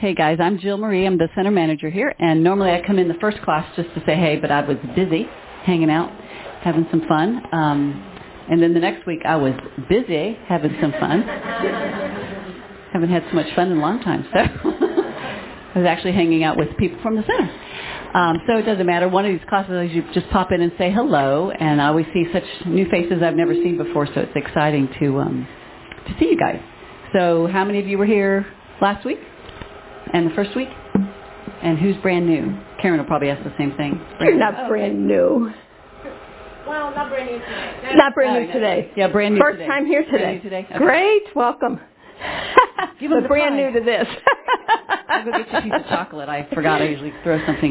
Hey guys, I'm Jill Marie. I'm the center manager here, and normally I come in the first class just to say hey, but I was busy hanging out, having some fun. And then the next week I was busy having some fun. Haven't had so much fun in a long time, so I was actually hanging out with people from the center. So it doesn't matter. One of these classes, you just pop in and say hello, and I always see such new faces I've never seen before, so it's exciting to see you guys. So how many of you were here last week and the first week? And who's brand new? Karen will probably ask the same thing. You're not brand new. Well, not brand new today. Not brand new today. Yeah, brand new First today. time here today. Brand new today? Okay. Great, welcome. But brand new to this. I'll go get you a piece of chocolate. I forgot I usually throw something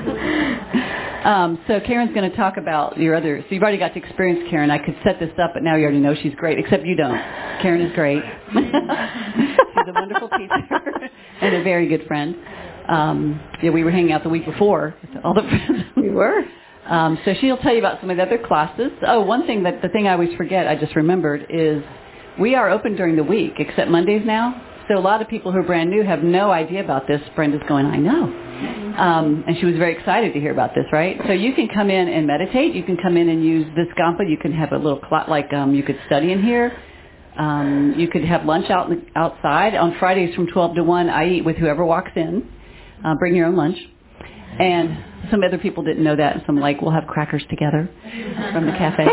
in. So Karen's going to talk about your other, so you've already got to experience Karen. I could set this up, but now you already know she's great, except you don't. Karen is great. She's a wonderful teacher and a very good friend. Yeah, we were hanging out the week before with all the friends. We were. So she'll tell you about some of the other classes. Oh, one thing the thing I always forget, I just remembered, is we are open during the week, except Mondays now. So a lot of people who are brand new have no idea about this. Brenda's going, I know. And she was very excited to hear about this, right? So you can come in and meditate. You can come in and use this Gampa. You can have a little, you could study in here. You could have lunch outside. On Fridays from 12 to 1, I eat with whoever walks in. Bring your own lunch. And some other people didn't know that. And some we'll have crackers together from the cafe.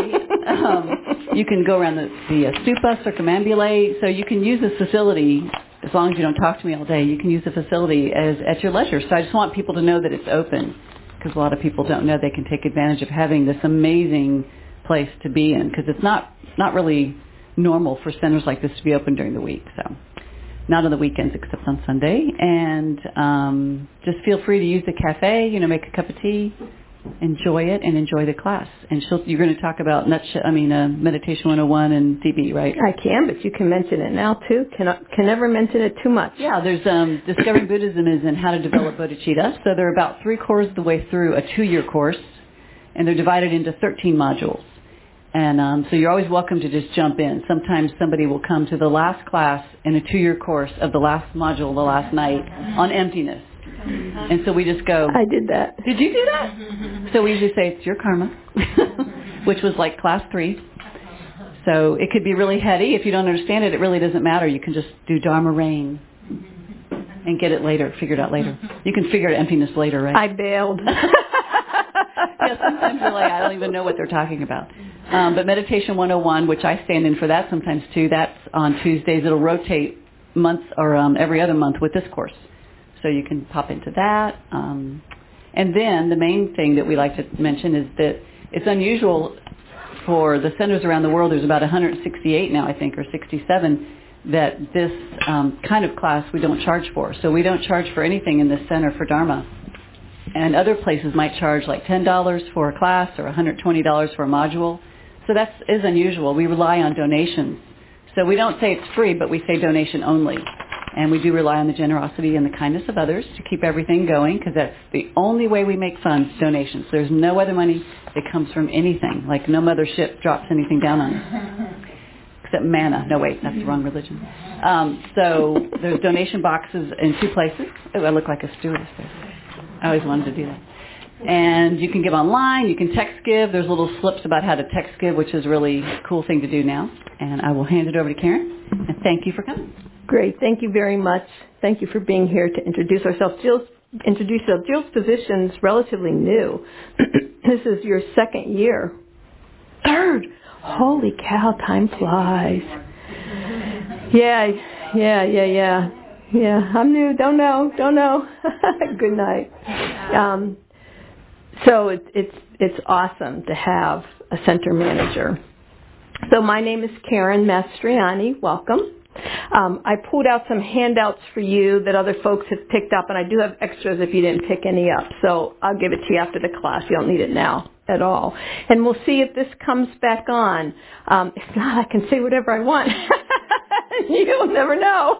You can go around the stupa, circumambulate. So you can use this facility, as long as you don't talk to me all day, you can use the facility at your leisure. So I just want people to know that it's open, because a lot of people don't know they can take advantage of having this amazing place to be in, because it's not really normal for centers like this to be open during the week. So not on the weekends except on Sunday. And just feel free to use the cafe, make a cup of tea, enjoy it, and enjoy the class. And you're going to talk about Meditation 101 and DB, right? I can, but you can mention it now, too. Can never mention it too much. Yeah, there's Discovering Buddhism is in How to Develop Bodhicitta. So they're about 3/4 of the way through a 2-year course, and they're divided into 13 modules. And so you're always welcome to just jump in. Sometimes somebody will come to the last class in a 2-year course of the last module the last night on emptiness. And so we just go... I did that. Did you do that? So we usually say, it's your karma, which was like class 3. So it could be really heady. If you don't understand it, it really doesn't matter. You can just do Dharma rain and get it later, figure it out later. You can figure out emptiness later, right? I bailed. Yeah, sometimes you're like, I don't even know what they're talking about. But Meditation 101, which I stand in for that sometimes too, that's on Tuesdays. It'll rotate months or every other month with this course. So you can pop into that. And then the main thing that we like to mention is that it's unusual for the centers around the world. There's about 168 now, I think, or 67, that this kind of class we don't charge for. So we don't charge for anything in this center for Dharma. And other places might charge like $10 for a class or $120 for a module. So that is unusual. We rely on donations. So we don't say it's free, but we say donation only. And we do rely on the generosity and the kindness of others to keep everything going, because that's the only way we make funds, donations. There's no other money that comes from anything. Like no mothership drops anything down on us. Except manna. No, wait, that's the wrong religion. So there's donation boxes in 2 places. Oh, I look like a stewardess there. I always wanted to do that. And you can give online. You can text give. There's little slips about how to text give, which is a really cool thing to do now. And I will hand it over to Karen. And thank you for coming. Great. Thank you very much. Thank you for being here to introduce ourselves. Jill's position's relatively new. This is your 2nd year. 3rd. Holy cow, time flies. Yeah. Yeah, I'm new. Don't know. Good night. So it's awesome to have a center manager. So my name is Karen Mastriani. Welcome. I pulled out some handouts for you that other folks have picked up, and I do have extras if you didn't pick any up. So I'll give it to you after the class. You don't need it now at all. And we'll see if this comes back on. If not, I can say whatever I want. You'll never know.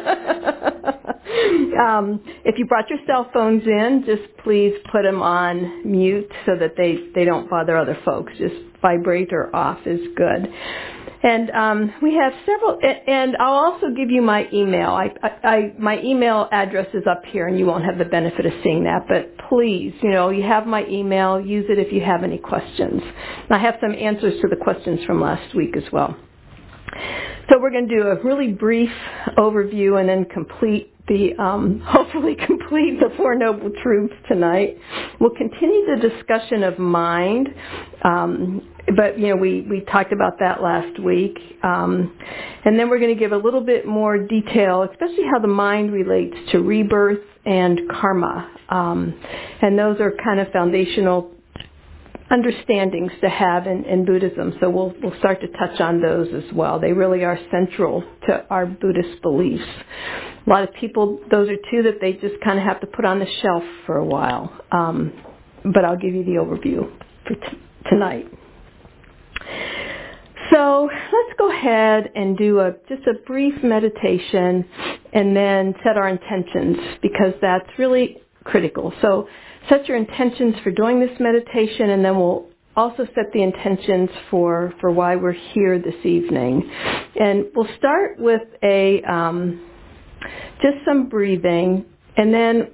If you brought your cell phones in, just please put them on mute so that they don't bother other folks. Just vibrate or off is good. And we have several, and I'll also give you my email. My email address is up here, and you won't have the benefit of seeing that. But please, you have my email. Use it if you have any questions. And I have some answers to the questions from last week as well. So we're going to do a really brief overview and then hopefully complete the Four Noble Truths tonight. We'll continue the discussion of mind, but we talked about that last week. And then we're going to give a little bit more detail, especially how the mind relates to rebirth and karma. And those are kind of foundational understandings to have in Buddhism. So we'll start to touch on those as well. They really are central to our Buddhist beliefs. A lot of people, those are two that they just kind of have to put on the shelf for a while. But I'll give you the overview for tonight. So let's go ahead and do just a brief meditation and then set our intentions, because that's really critical. So set your intentions for doing this meditation, and then we'll also set the intentions for why we're here this evening. And we'll start with just some breathing, and then,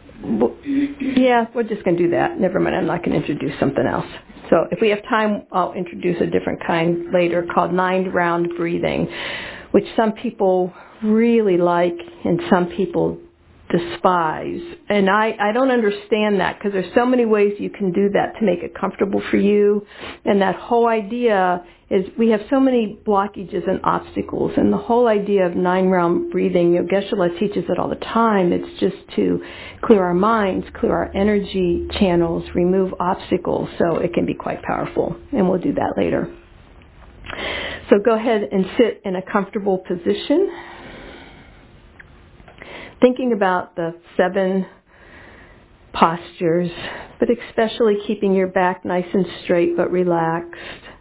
we're just going to do that. Never mind, I'm not going to introduce something else. So if we have time, I'll introduce a different kind later called 9-round breathing, which some people really like and some people despise. And I don't understand that, because there's so many ways you can do that to make it comfortable for you. And that whole idea is we have so many blockages and obstacles. And the whole idea of 9-round breathing, Geshe-la teaches it all the time. It's just to clear our minds, clear our energy channels, remove obstacles, so it can be quite powerful. And we'll do that later. So go ahead and sit in a comfortable position, thinking about the 7 postures, but especially keeping your back nice and straight but relaxed,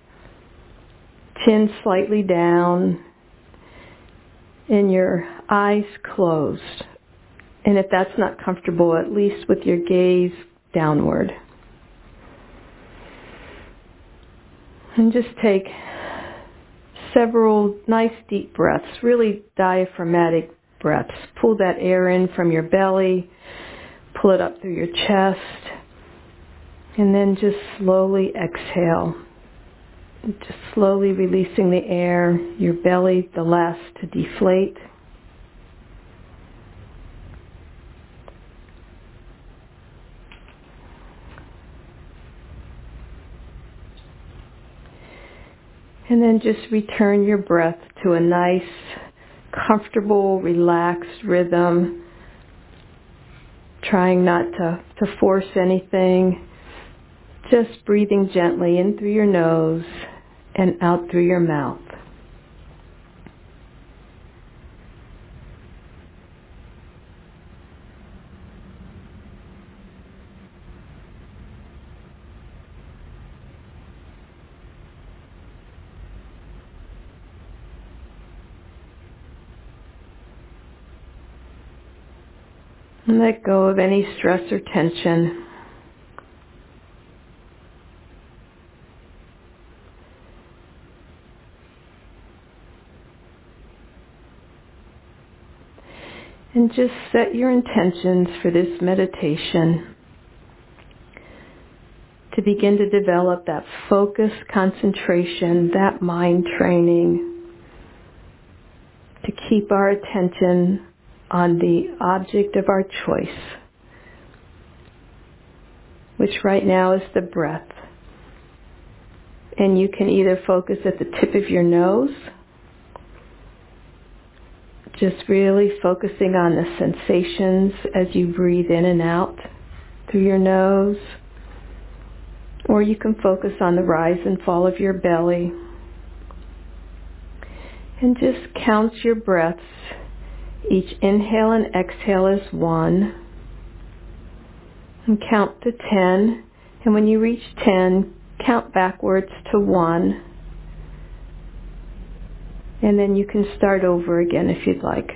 chin slightly down, and your eyes closed. And if that's not comfortable, at least with your gaze downward. And just take several nice deep breaths, really diaphragmatic breaths. Pull that air in from your belly, pull it up through your chest, and then just slowly exhale. Just slowly releasing the air, your belly the last to deflate. And then just return your breath to a nice, comfortable, relaxed rhythm, trying not to force anything, just breathing gently in through your nose and out through your mouth. And let go of any stress or tension. And just set your intentions for this meditation to begin to develop that focus, concentration, that mind training, to keep our attention on the object of our choice, which right now is the breath. And you can either focus at the tip of your nose, just really focusing on the sensations as you breathe in and out through your nose, or you can focus on the rise and fall of your belly, and just count your breaths. Each inhale and exhale is 1. And count to 10. And when you reach 10, count backwards to 1. And then you can start over again if you'd like.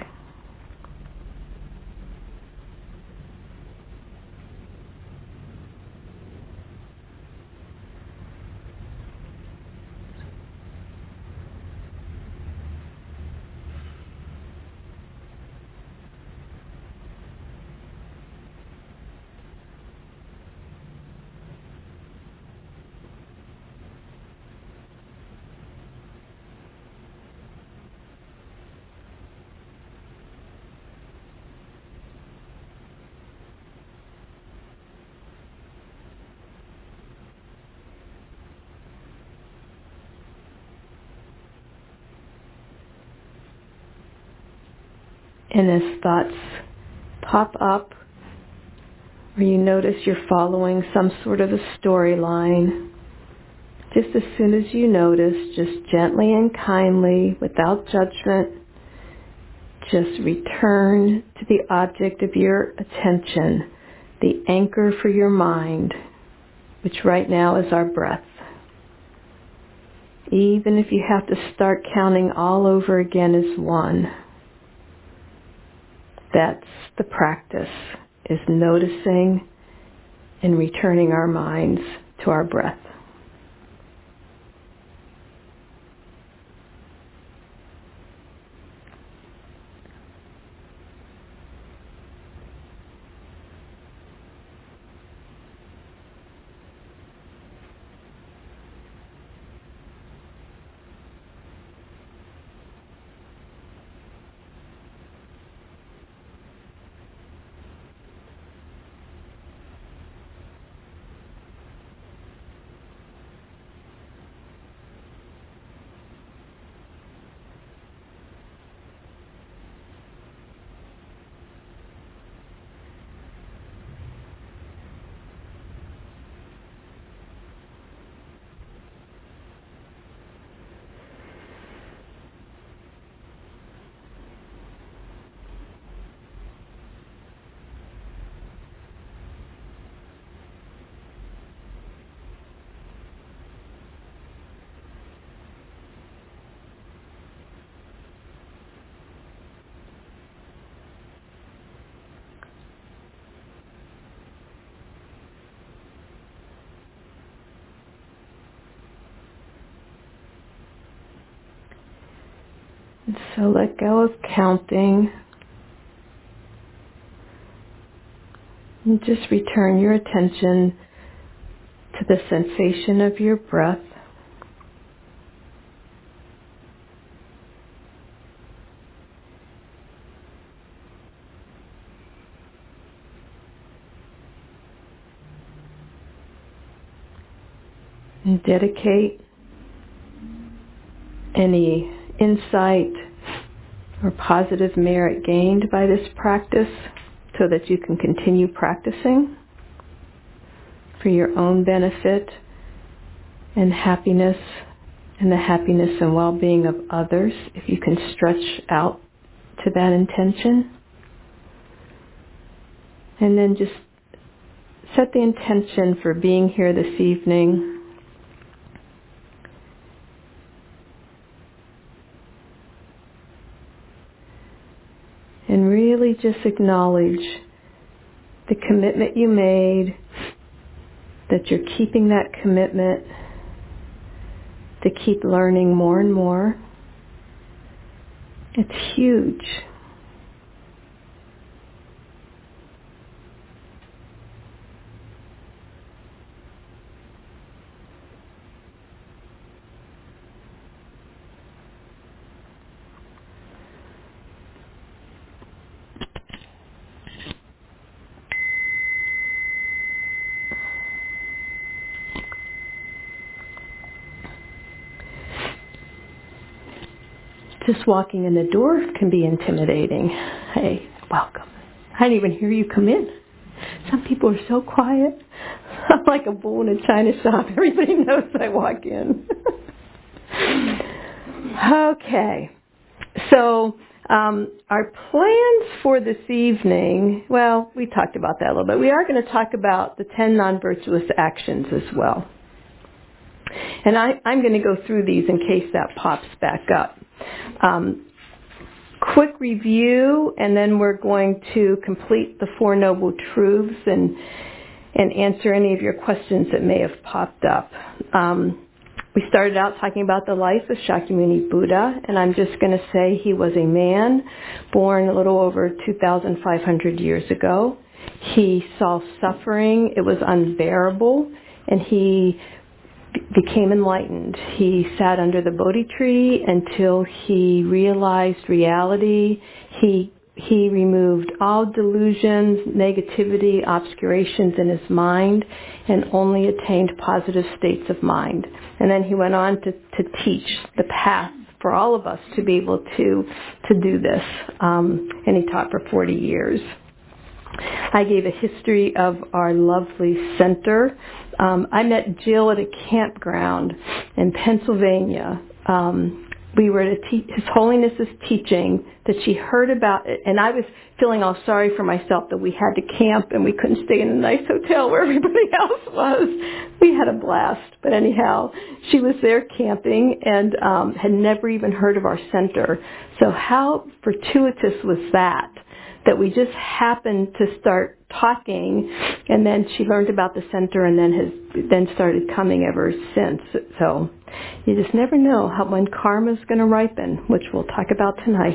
And as thoughts pop up, or you notice you're following some sort of a storyline, just as soon as you notice, just gently and kindly, without judgment, just return to the object of your attention, the anchor for your mind, which right now is our breath. Even if you have to start counting all over again as one, that's the practice, is noticing and returning our minds to our breath. And so let go of counting. And just return your attention to the sensation of your breath. And dedicate any insight or positive merit gained by this practice so that you can continue practicing for your own benefit and happiness and the happiness and well-being of others, if you can stretch out to that intention. And then just set the intention for being here this evening. And really just acknowledge the commitment you made, that you're keeping that commitment to keep learning more and more. It's huge. Just walking in the door can be intimidating. Hey, welcome. I didn't even hear you come in. Some people are so quiet. I'm like a bull in a china shop. Everybody knows I walk in. Okay. So our plans for this evening, well, we talked about that a little bit. We are going to talk about the 10 non-virtuous actions as well. And I'm going to go through these in case that pops back up. Quick review, and then we're going to complete the Four Noble Truths and answer any of your questions that may have popped up. We started out talking about the life of Shakyamuni Buddha, and I'm just going to say he was a man born a little over 2,500 years ago. He saw suffering. It was unbearable, and he became enlightened. He sat under the Bodhi tree until he realized reality. He removed all delusions, negativity, obscurations in his mind, and only attained positive states of mind. And then he went on to teach the path for all of us to be able to do this. And he taught for 40 years. I gave a history of our lovely center. I met Jill at a campground in Pennsylvania. We were at His Holiness's teaching that she heard about it, and I was feeling all sorry for myself that we had to camp and we couldn't stay in a nice hotel where everybody else was. We had a blast, but anyhow, she was there camping and had never even heard of our center. So how fortuitous was that we just happened to start talking, and then she learned about the center and then started coming ever since. So you just never know when karma's going to ripen, which we'll talk about tonight.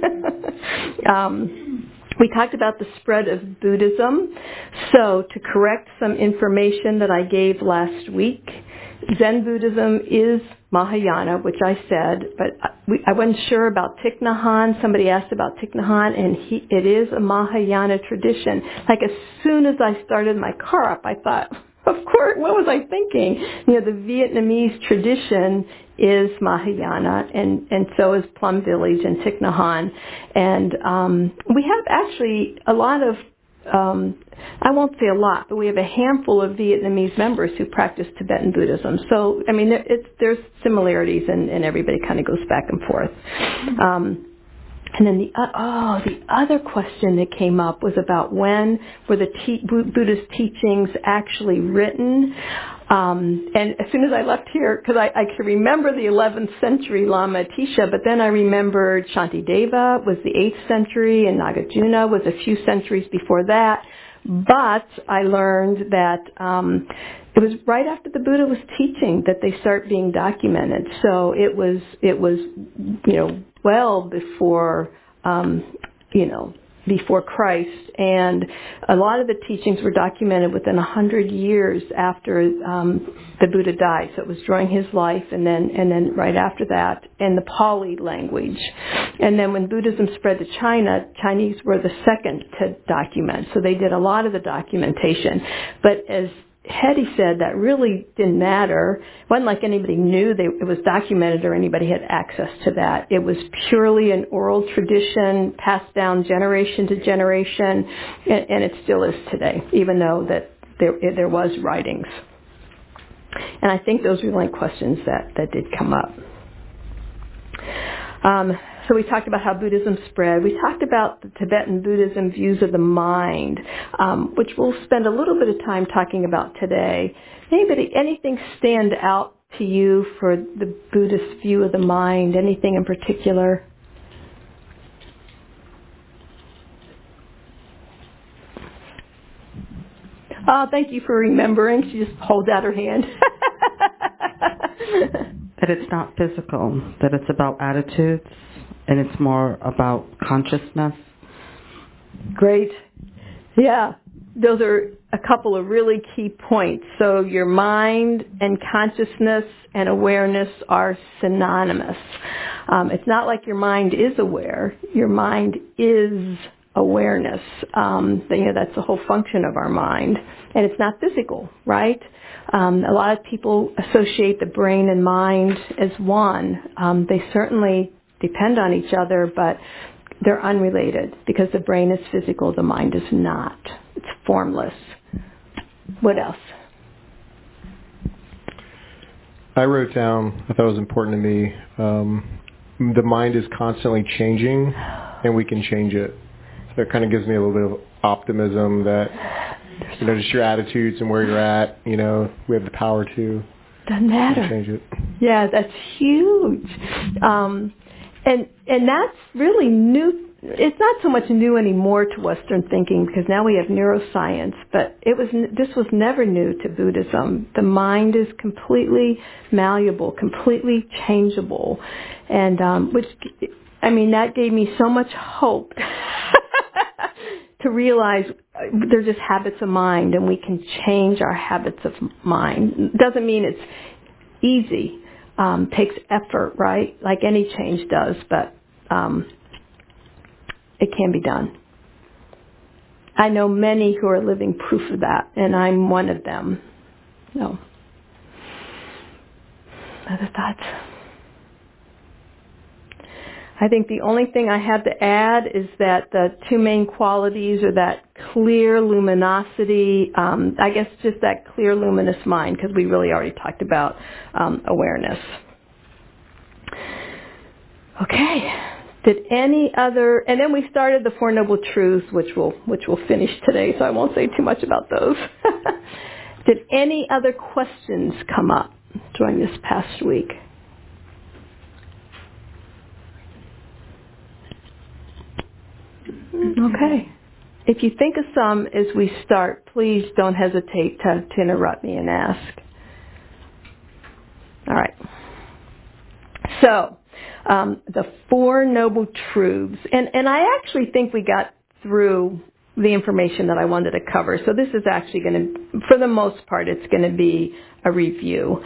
We talked about the spread of Buddhism. So to correct some information that I gave last week, Zen Buddhism is Mahayana, which I said, but I wasn't sure about Thich Nhat Hanh. Somebody asked about Thich Nhat Hanh, and it is a Mahayana tradition. Like as soon as I started my car up, I thought, of course, what was I thinking? The Vietnamese tradition is Mahayana, and so is Plum Village and Thich Nhat Hanh. And we have actually a lot of I won't say a lot, but we have a handful of Vietnamese members who practice Tibetan Buddhism. So, I mean, there's similarities, and everybody kind of goes back and forth. And then the other question that came up was about when were the Buddhist teachings actually written. And as soon as I left here, because I could remember the 11th century Lama Atisha, but then I remembered Shantideva was the 8th century, and Nagarjuna was a few centuries before that. But I learned that it was right after the Buddha was teaching that they start being documented. So it was well before before Christ, and a lot of the teachings were documented within 100 years after the Buddha died. So it was during his life, and then right after that, in the Pali language. And then when Buddhism spread to China, Chinese were the second to document. So they did a lot of the documentation. But as Hetty said, that really didn't matter. It wasn't like anybody knew it was documented or anybody had access to that. It was purely an oral tradition passed down generation to generation, and it still is today, even though that there was writings. And I think those were the only questions that did come up. So we talked about how Buddhism spread. We talked about the Tibetan Buddhism views of the mind, which we'll spend a little bit of time talking about today. Anything stand out to you for the Buddhist view of the mind? Anything in particular? Thank you for remembering. She just holds out her hand. That it's not physical, that it's about attitudes, and it's more about consciousness. Great. Yeah, those are a couple of really key points. So your mind and consciousness and awareness are synonymous. It's not like your mind is aware. Your mind is awareness. That's the whole function of our mind. And it's not physical, right? A lot of people associate the brain and mind as one. They certainly depend on each other, but they're unrelated because the brain is physical, the mind is not. It's formless. What else? I wrote down, I thought it was important to me, the mind is constantly changing and we can change it. So it kind of gives me a little bit of optimism that, just your attitudes and where you're at, we have the power to doesn't matter. Change it. Yeah, that's huge. And that's really new. It's not so much new anymore to Western thinking because now we have neuroscience, but this was never new to Buddhism. The mind is completely malleable, completely changeable, and that gave me so much hope to realize they're just habits of mind, and we can change our habits of mind. Doesn't mean it's easy. Takes effort, right? Like any change does, but it can be done. I know many who are living proof of that, and I'm one of them. So, other thoughts? I think the only thing I have to add is that the two main qualities are that clear luminosity, I guess just that clear luminous mind, because we really already talked about awareness. Okay. Did any other, and then we started the Four Noble Truths, which we'll finish today, so I won't say too much about those. Did any other questions come up during this past week? Okay. If you think of some as we start, please don't hesitate to interrupt me and ask. All right. So, the Four Noble Truths. And I actually think we got through the information that I wanted to cover. So this is actually going to, for the most part, it's going to be a review.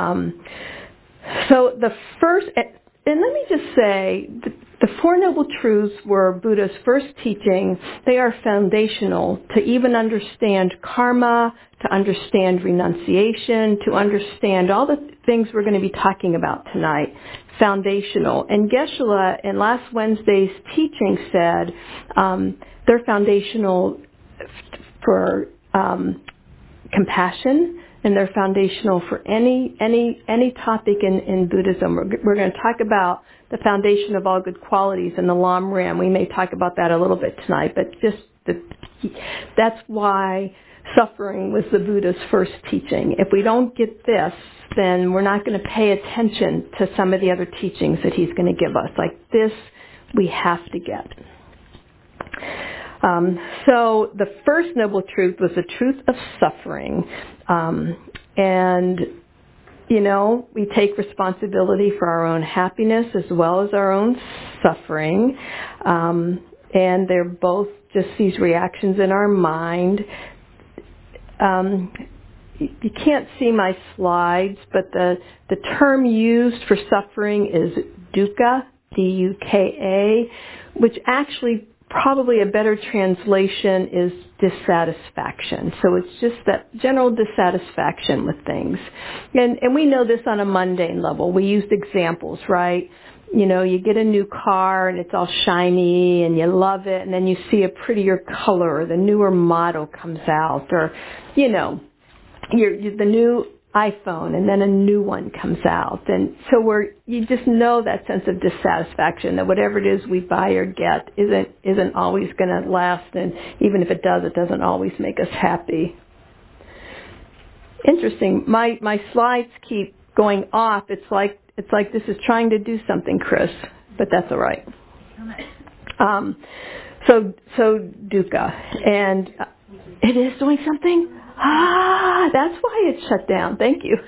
So the first, and let me just say, the Four Noble Truths were Buddha's first teaching. They are foundational to even understand karma, to understand renunciation, to understand all the things we're going to be talking about tonight. Foundational. And Geshe-la in last Wednesday's teaching said they're foundational for compassion, and they're foundational for any topic in Buddhism. We're going to talk about the foundation of all good qualities in the Lam Rim. We may talk about that a little bit tonight, but that's why suffering was the Buddha's first teaching. If we don't get this, then we're not going to pay attention to some of the other teachings that he's going to give us. Like this, we have to get. So the first noble truth was the truth of suffering. And, you know, we take responsibility for our own happiness as well as our own suffering. And they're both just these reactions in our mind. You can't see my slides, but the term used for suffering is dukkha, D-U-K-A, which actually probably a better translation is dissatisfaction. So it's just that general dissatisfaction with things. And we know this on a mundane level. We used examples, right? You know, you get a new car and it's all shiny and you love it, and then you see a prettier color, or the newer model comes out, or, you know, the new iPhone, and then a new one comes out. And so you just know that sense of dissatisfaction, that whatever it is we buy or get isn't always going to last, and even if it does, it doesn't always make us happy. Interesting. My slides keep going off. It's like this is trying to do something, Chris, but that's all right. So dukkha, and it is doing something. That's why it's shut down. Thank you.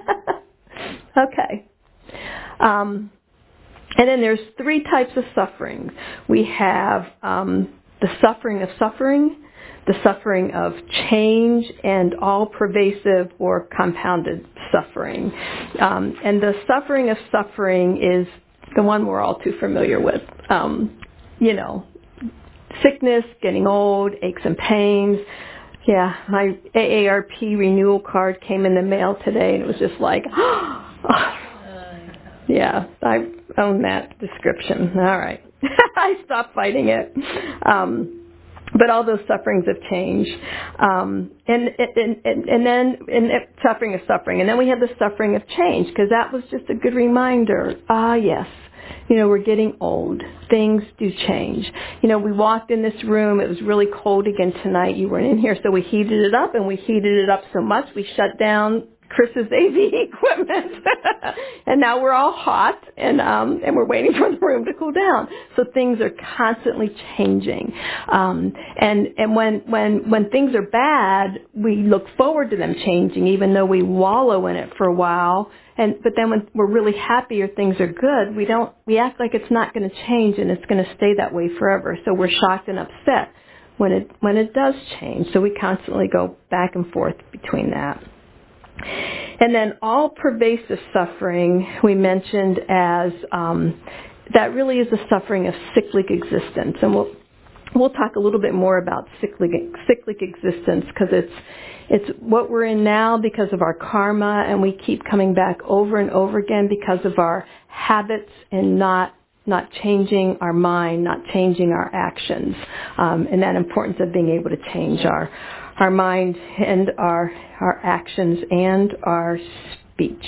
Okay. And then there's three types of suffering. We have the suffering of suffering, the suffering of change, and all-pervasive or compounded suffering. And the suffering of suffering is the one we're all too familiar with. You know, sickness, getting old, aches and pains. Yeah, my AARP renewal card came in the mail today, and it was just like, yeah, I own that description. All right. I stopped fighting it. But all those sufferings of change. And then suffering is suffering. And then we have the suffering of change, because that was just a good reminder. Yes. You know, we're getting old. Things do change. You know, we walked in this room. It was really cold again tonight. You weren't in here, so we heated it up, and we heated it up so much we shut down Chris's AV equipment. And now we're all hot, and we're waiting for the room to cool down. So things are constantly changing. And when things are bad, we look forward to them changing, even though we wallow in it for a while. But then when we're really happy or things are good, we act like it's not going to change and it's going to stay that way forever. So we're shocked and upset when it does change. So we constantly go back and forth between that. And then all pervasive suffering we mentioned as that really is the suffering of cyclic existence. And we'll talk a little bit more about cyclic existence, because it's what we're in now because of our karma, and we keep coming back over and over again because of our habits and not not changing our mind, not changing our actions, and that importance of being able to change our mind and our actions and our speech.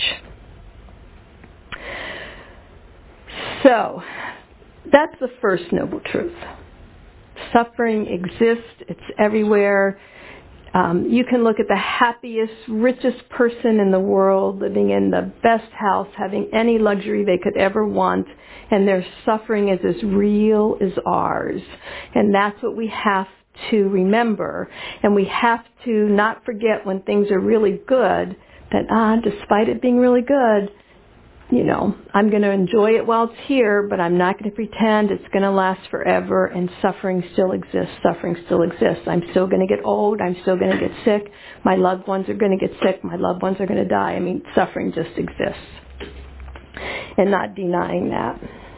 So, that's the first noble truth. Suffering exists. It's everywhere. You can look at the happiest, richest person in the world, living in the best house, having any luxury they could ever want, and their suffering is as real as ours. And that's what we have to remember. And we have to not forget when things are really good, that despite it being really good, I'm going to enjoy it while it's here, but I'm not going to pretend it's going to last forever, and suffering still exists. Suffering still exists. I'm still going to get old. I'm still going to get sick. My loved ones are going to get sick. My loved ones are going to die. Suffering just exists. And not denying that.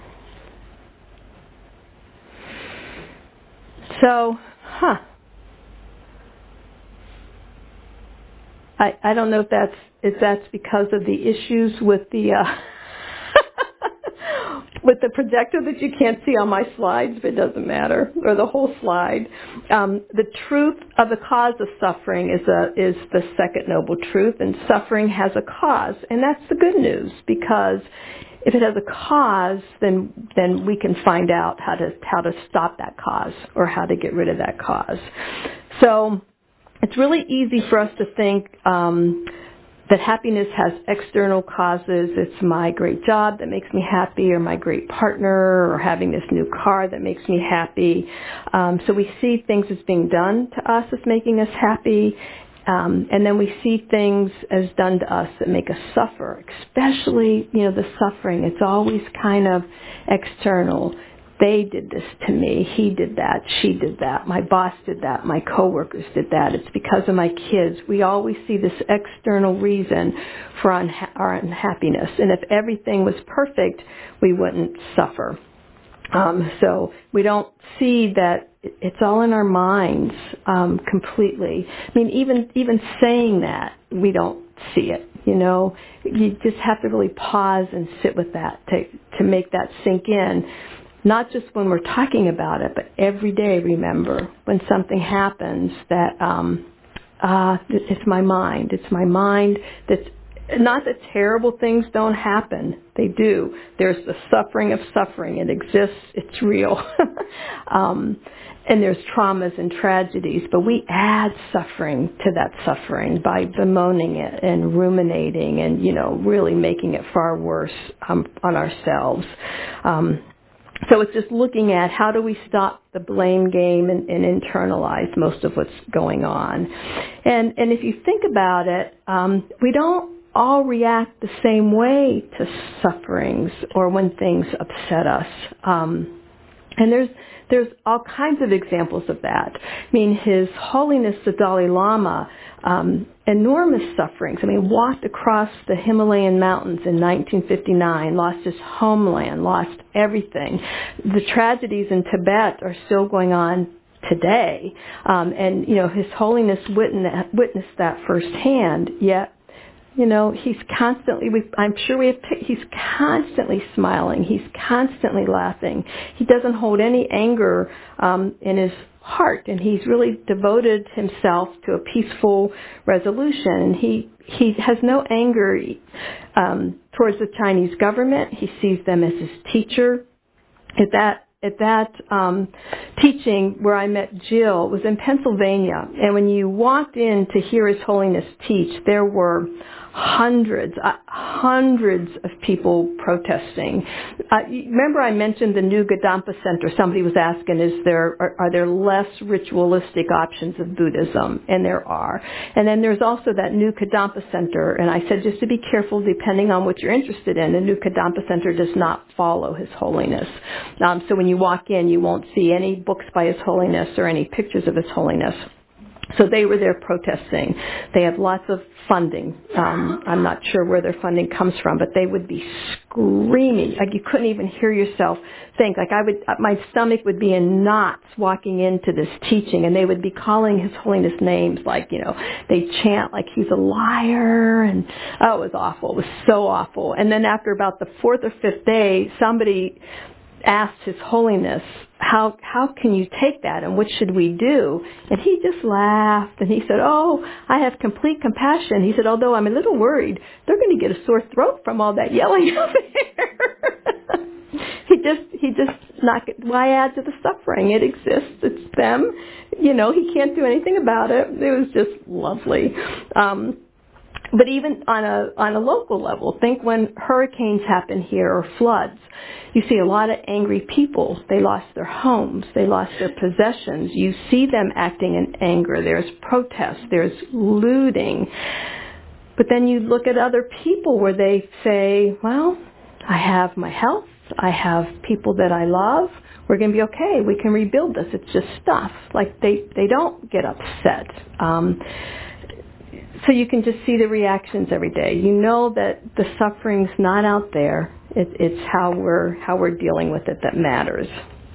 So, I don't know if that's because of the issues with the with the projector that you can't see on my slides, but it doesn't matter, or the whole slide. The truth of the cause of suffering is the second noble truth, and suffering has a cause, and that's the good news, because if it has a cause, then we can find out how to stop that cause or how to get rid of that cause. So it's really easy for us to think that happiness has external causes. It's my great job that makes me happy, or my great partner, or having this new car that makes me happy. So we see things as being done to us as making us happy. And then we see things as done to us that make us suffer, especially, the suffering. It's always kind of external. They did this to me. He did that. She did that. My boss did that. My coworkers did that. It's because of my kids. We always see this external reason for our unhappiness. And if everything was perfect, we wouldn't suffer. So we don't see that it's all in our minds completely. Even saying that, we don't see it. You just have to really pause and sit with that to make that sink in. Not just when we're talking about it, but every day, remember, when something happens that it's my mind. It's my mind that's not that terrible things don't happen. They do. There's the suffering of suffering. It exists. It's real. And there's traumas and tragedies, but we add suffering to that suffering by bemoaning it and ruminating and, really making it far worse on ourselves. So it's just looking at how do we stop the blame game and internalize most of what's going on. And if you think about it, we don't all react the same way to sufferings or when things upset us. And there's all kinds of examples of that. His Holiness the Dalai Lama, enormous sufferings. Walked across the Himalayan mountains in 1959, lost his homeland, lost everything. The tragedies in Tibet are still going on today. And His Holiness witnessed that firsthand, yet he's constantly, he's constantly smiling. He's constantly laughing. He doesn't hold any anger in his heart, and he's really devoted himself to a peaceful resolution. And he has no anger towards the Chinese government. He sees them as his teacher. At that teaching where I met Jill was in Pennsylvania, and when you walked in to hear His Holiness teach, there were hundreds of people protesting. Remember I mentioned the new Gadampa Center. Somebody was asking, are there less ritualistic options of Buddhism? And there are. And then there's also that new Kadampa Center, and I said just to be careful depending on what you're interested in. The new Kadampa Center does not follow His Holiness. So when you walk in, you won't see any books by His Holiness or any pictures of His Holiness. So they were there protesting. They have lots of funding. I'm not sure where their funding comes from, but they would be screaming. Like you couldn't even hear yourself think. Like my stomach would be in knots walking into this teaching, and they would be calling His Holiness names like, they chant like he's a liar, and it was awful. It was so awful. And then after about the fourth or fifth day, somebody asked His Holiness, how can you take that and what should we do? And he just laughed and he said, oh, I have complete compassion. He said, although I'm a little worried, they're going to get a sore throat from all that yelling out there. He just not get, why add to the suffering? It exists. It's them. He can't do anything about it. It was just lovely. But even on a local level, think when hurricanes happen here or floods, you see a lot of angry people. They lost their homes. They lost their possessions. You see them acting in anger. There's protest. There's looting. But then you look at other people where they say, well, I have my health. I have people that I love. We're going to be okay. We can rebuild this. It's just stuff. Like they don't get upset. So you can just see the reactions every day. You know that the suffering's not out there. It's how we're dealing with it that matters.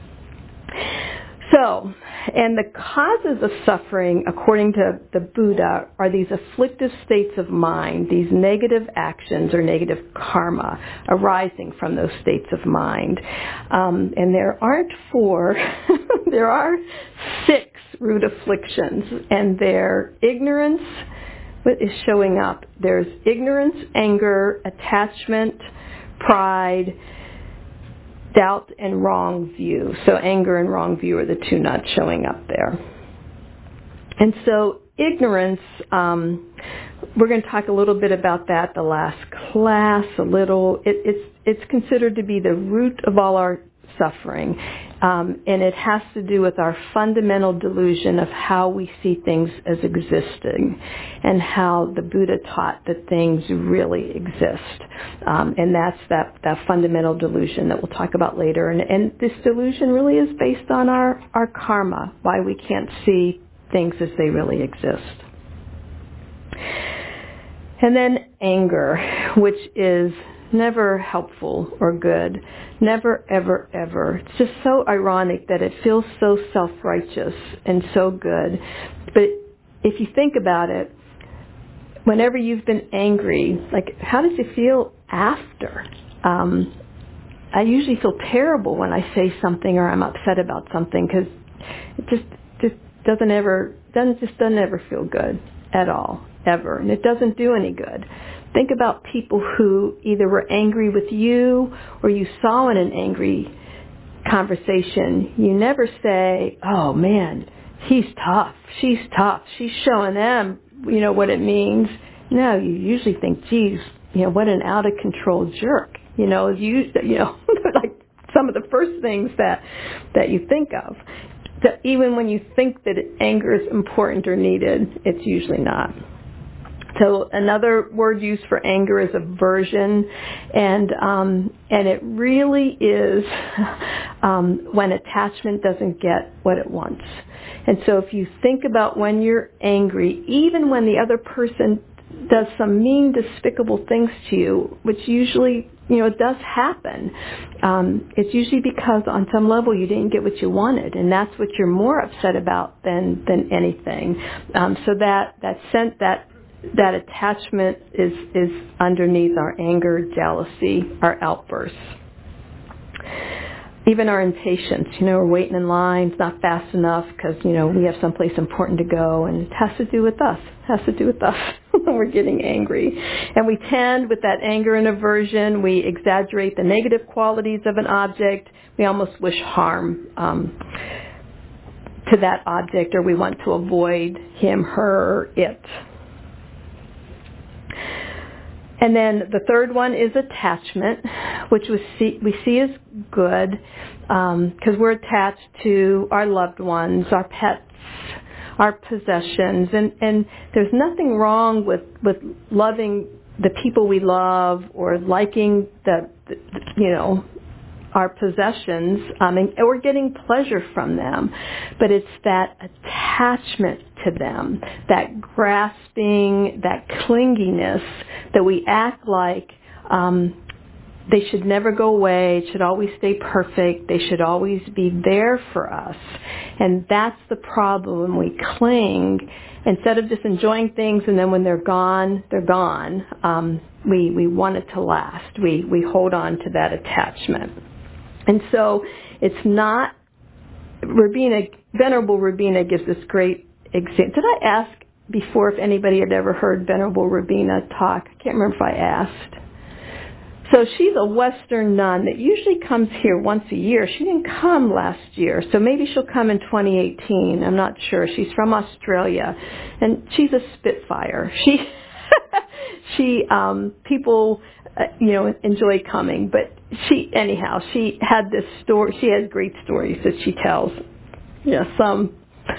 So, and the causes of suffering, according to the Buddha, are these afflictive states of mind, these negative actions or negative karma arising from those states of mind. And there aren't 4, there are 6 root afflictions, and they're ignorance. What is showing up? There's ignorance, anger, attachment, pride, doubt, and wrong view. So anger and wrong view are the 2 not showing up there. And so ignorance, we're going to talk a little bit about that the last class, a little. It's considered to be the root of all our suffering. And it has to do with our fundamental delusion of how we see things as existing and how the Buddha taught that things really exist. And that's that fundamental delusion that we'll talk about later. And this delusion really is based on our karma, why we can't see things as they really exist. And then anger, which is never helpful or good. Never, ever, ever. It's just so ironic that it feels so self-righteous and so good. But if you think about it, whenever you've been angry, like, how does it feel after? I usually feel terrible when I say something or I'm upset about something because it just doesn't ever feel good at all, ever. And it doesn't do any good. Think about people who either were angry with you or you saw in an angry conversation. You never say, oh man, he's tough, she's tough, she's showing them, what it means. No, you usually think, geez, what an out of control jerk. Like some of the first things that you think of. That even when you think that anger is important or needed, it's usually not. So another word used for anger is aversion, and it really is when attachment doesn't get what it wants. And so if you think about when you're angry, even when the other person does some mean, despicable things to you, which usually, it does happen, it's usually because on some level you didn't get what you wanted, and that's what you're more upset about than anything. So that attachment is underneath our anger, jealousy, our outbursts. Even our impatience, we're waiting in line, it's not fast enough because, we have someplace important to go, and it has to do with us. When we're getting angry. And we tend, with that anger and aversion, we exaggerate the negative qualities of an object. We almost wish harm to that object, or we want to avoid him, her, it. And then the third one is attachment, which we see as good because we're attached to our loved ones, our pets, our possessions, and there's nothing wrong with loving the people we love or liking our possessions, and we're getting pleasure from them. But it's that attachment to them, that grasping, that clinginess, that we act like they should never go away, it should always stay perfect, they should always be there for us. And that's the problem when we cling. Instead of just enjoying things and then when they're gone, they're gone. We want it to last. We hold on to that attachment. And so it's not, Venerable Rabina gives this great example. Did I ask before if anybody had ever heard Venerable Rabina talk? I can't remember if I asked. So she's a Western nun that usually comes here once a year. She didn't come last year, so maybe she'll come in 2018. I'm not sure. She's from Australia, and she's a spitfire. People, enjoy coming, but she had this story. She has great stories that she tells. Yeah, some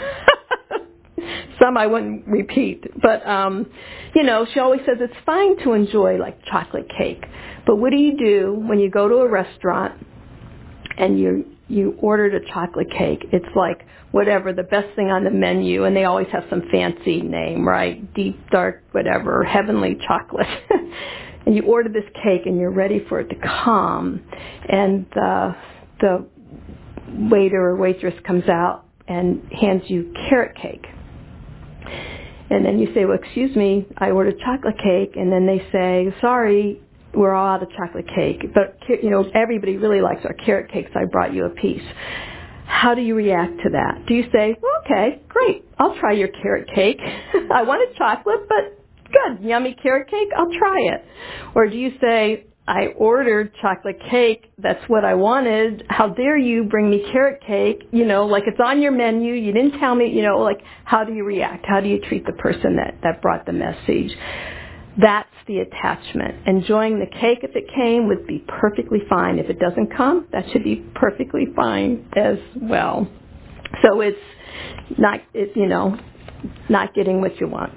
I wouldn't repeat, but she always says it's fine to enjoy like chocolate cake, but what do you do when you go to a restaurant and you ordered a chocolate cake? It's like whatever, the best thing on the menu, and they always have some fancy name, right? Deep, dark, whatever, heavenly chocolate. And you order this cake and you're ready for it to come, and the waiter or waitress comes out and hands you carrot cake. And then you say, well, excuse me, I ordered chocolate cake. And then they say, sorry, we're all out of chocolate cake. But, everybody really likes our carrot cakes. I brought you a piece. How do you react to that? Do you say, well, okay, great, I'll try your carrot cake. I wanted chocolate, but good, yummy carrot cake, I'll try it. Or do you say, I ordered chocolate cake, that's what I wanted, how dare you bring me carrot cake, like it's on your menu, you didn't tell me, how do you react? How do you treat the person that brought the message? That's the attachment. Enjoying the cake if it came would be perfectly fine. If it doesn't come, that should be perfectly fine as well. So it's not getting what you want.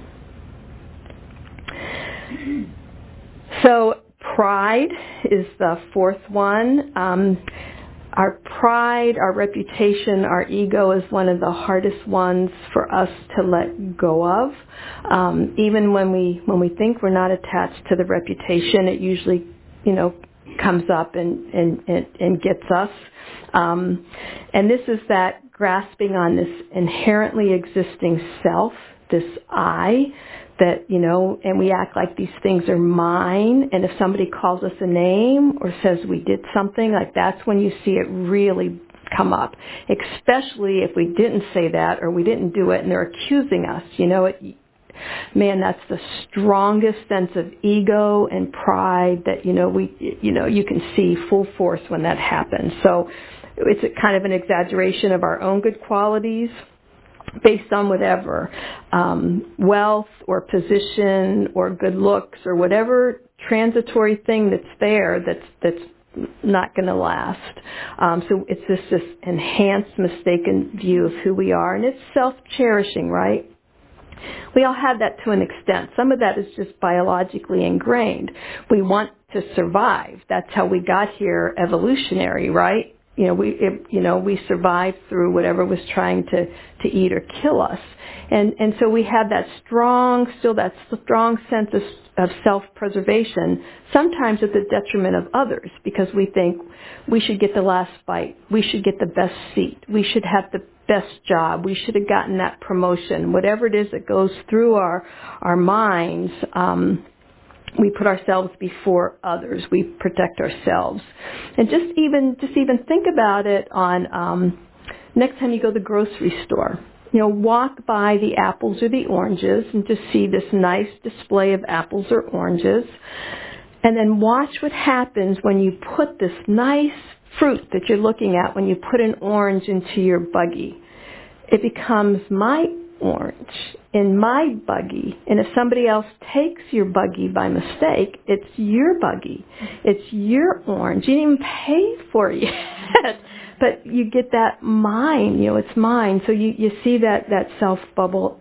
So pride is the fourth one. Our pride, our reputation, our ego is one of the hardest ones for us to let go of. Even when we think we're not attached to the reputation, it usually, comes up and gets us. And this is that grasping on this inherently existing self, this I, that, and we act like these things are mine, and if somebody calls us a name or says we did something, like that's when you see it really come up, especially if we didn't say that or we didn't do it and they're accusing us. Man, that's the strongest sense of ego and pride that, you can see full force when that happens. So it's a kind of an exaggeration of our own good qualities, based on whatever, wealth or position or good looks or whatever transitory thing that's there that's not going to last. So it's this enhanced, mistaken view of who we are, and it's self-cherishing, right? We all have that to an extent. Some of that is just biologically ingrained. We want to survive. That's how we got here, evolutionary, right? We survived through whatever was trying to eat or kill us. And so we have that strong sense of self-preservation, sometimes at the detriment of others, because we think we should get the last bite, we should get the best seat, we should have the best job, we should have gotten that promotion, whatever it is that goes through our minds. We put ourselves before others. We protect ourselves. And just even think about it on next time you go to the grocery store. Walk by the apples or the oranges and just see this nice display of apples or oranges. And then watch what happens when you put this nice fruit that you're looking at, when you put an orange into your buggy. It becomes my orange in my buggy, and if somebody else takes your buggy by mistake, it's your buggy, it's your orange. You didn't even pay for it yet, but you get that mine. It's mine. So you see that self bubble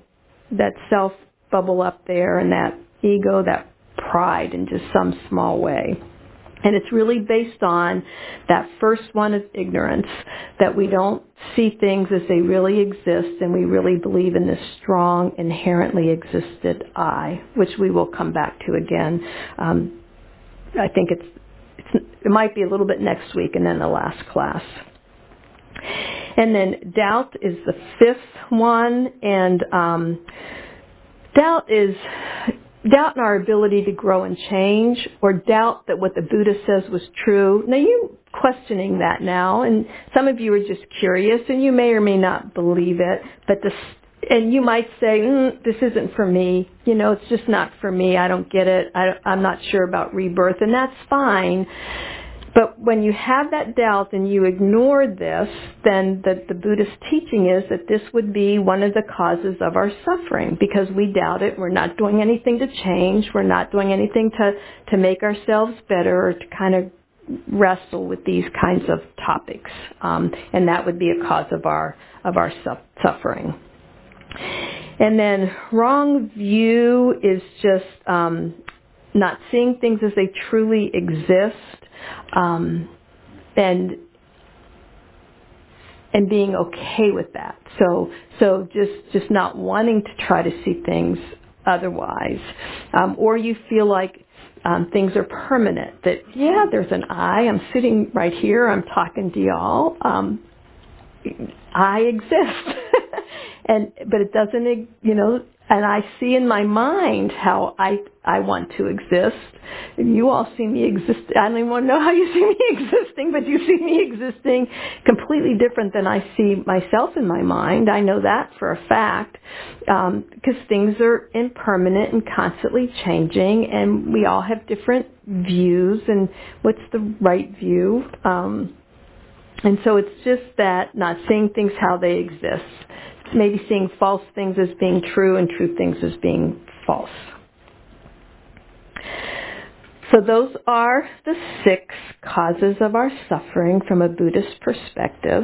up there, and that ego, that pride, in just some small way. And it's really based on that first one of ignorance, that we don't see things as they really exist, and we really believe in this strong, inherently existed I, which we will come back to again. I think it might be a little bit next week and then the last class. And then doubt is the fifth one, and doubt is, doubt in our ability to grow and change, or doubt that what the Buddha says was true. Now, you're questioning that now, and some of you are just curious, and you may or may not believe it, and you might say, this isn't for me. It's just not for me. I don't get it. I'm not sure about rebirth, and that's fine. But when you have that doubt and you ignore this, then the Buddhist teaching is that this would be one of the causes of our suffering, because we doubt it. We're not doing anything to change. We're not doing anything to make ourselves better or to kind of wrestle with these kinds of topics. And that would be a cause of our suffering. And then wrong view is just not seeing things as they truly exist. And being okay with that. So just not wanting to try to see things otherwise. Or you feel like things are permanent. That, there's an I. I'm sitting right here. I'm talking to y'all. I exist. But it doesn't, and I see in my mind how I want to exist. You all see me exist. I don't even want to know how you see me existing, but you see me existing completely different than I see myself in my mind. I know that for a fact, because things are impermanent and constantly changing, and we all have different views, and what's the right view? And so it's just that, not seeing things how they exist. Maybe seeing false things as being true and true things as being false. So those are the 6 causes of our suffering from a Buddhist perspective.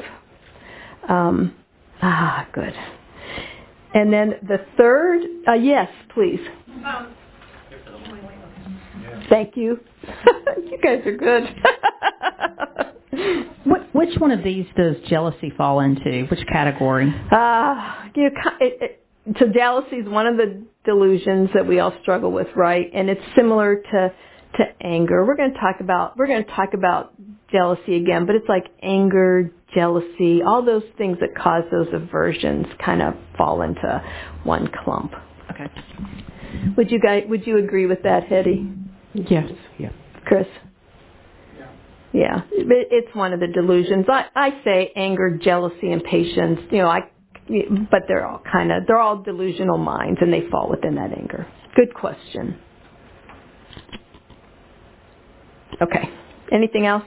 Good. And then the third, yes, please. Thank you. You guys are good. Which one of these does jealousy fall into? Which category? So jealousy is one of the delusions that we all struggle with, right? And it's similar to anger. We're going to talk about jealousy again, but it's like anger, jealousy, all those things that cause those aversions kind of fall into one clump. Okay. Would you agree with that, Hetty? Yes. Yeah. Chris? Yeah, it's one of the delusions. I say anger, jealousy, and patience. But they're all delusional minds, and they fall within that anger. Good question. Okay. Anything else?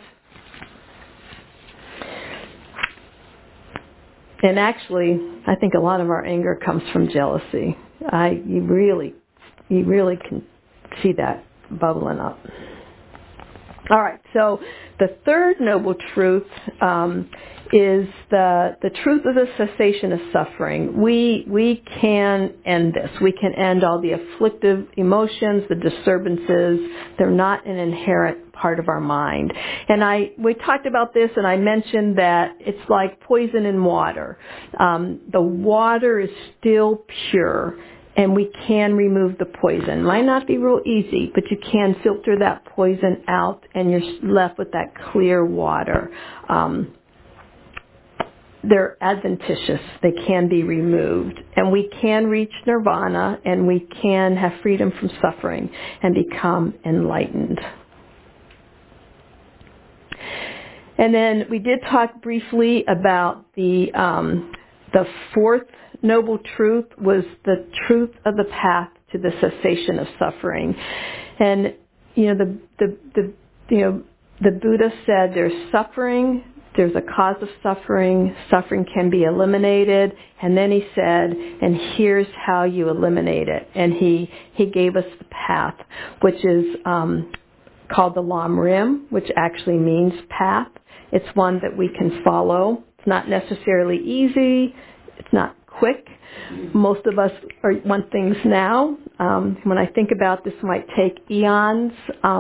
And actually, I think a lot of our anger comes from jealousy. You really can see that bubbling up. All right, so the third noble truth is the truth of the cessation of suffering. We can end this. We can end all the afflictive emotions, the disturbances. They're not an inherent part of our mind. And we talked about this, and I mentioned that it's like poison in water. The water is still pure, and we can remove the poison. Might not be real easy, but you can filter that poison out, and you're left with that clear water. They're adventitious. They can be removed. And we can reach nirvana, and we can have freedom from suffering and become enlightened. And then we did talk briefly about the fourth noble truth was the truth of the path to the cessation of suffering. And the Buddha said there's suffering, there's a cause of suffering, suffering can be eliminated, and then he said, and here's how you eliminate it. And he gave us the path, which is called the Lam Rim, which actually means path. It's one that we can follow. It's not necessarily easy. It's not quick. Most of us want things now. When I think about this might take eons.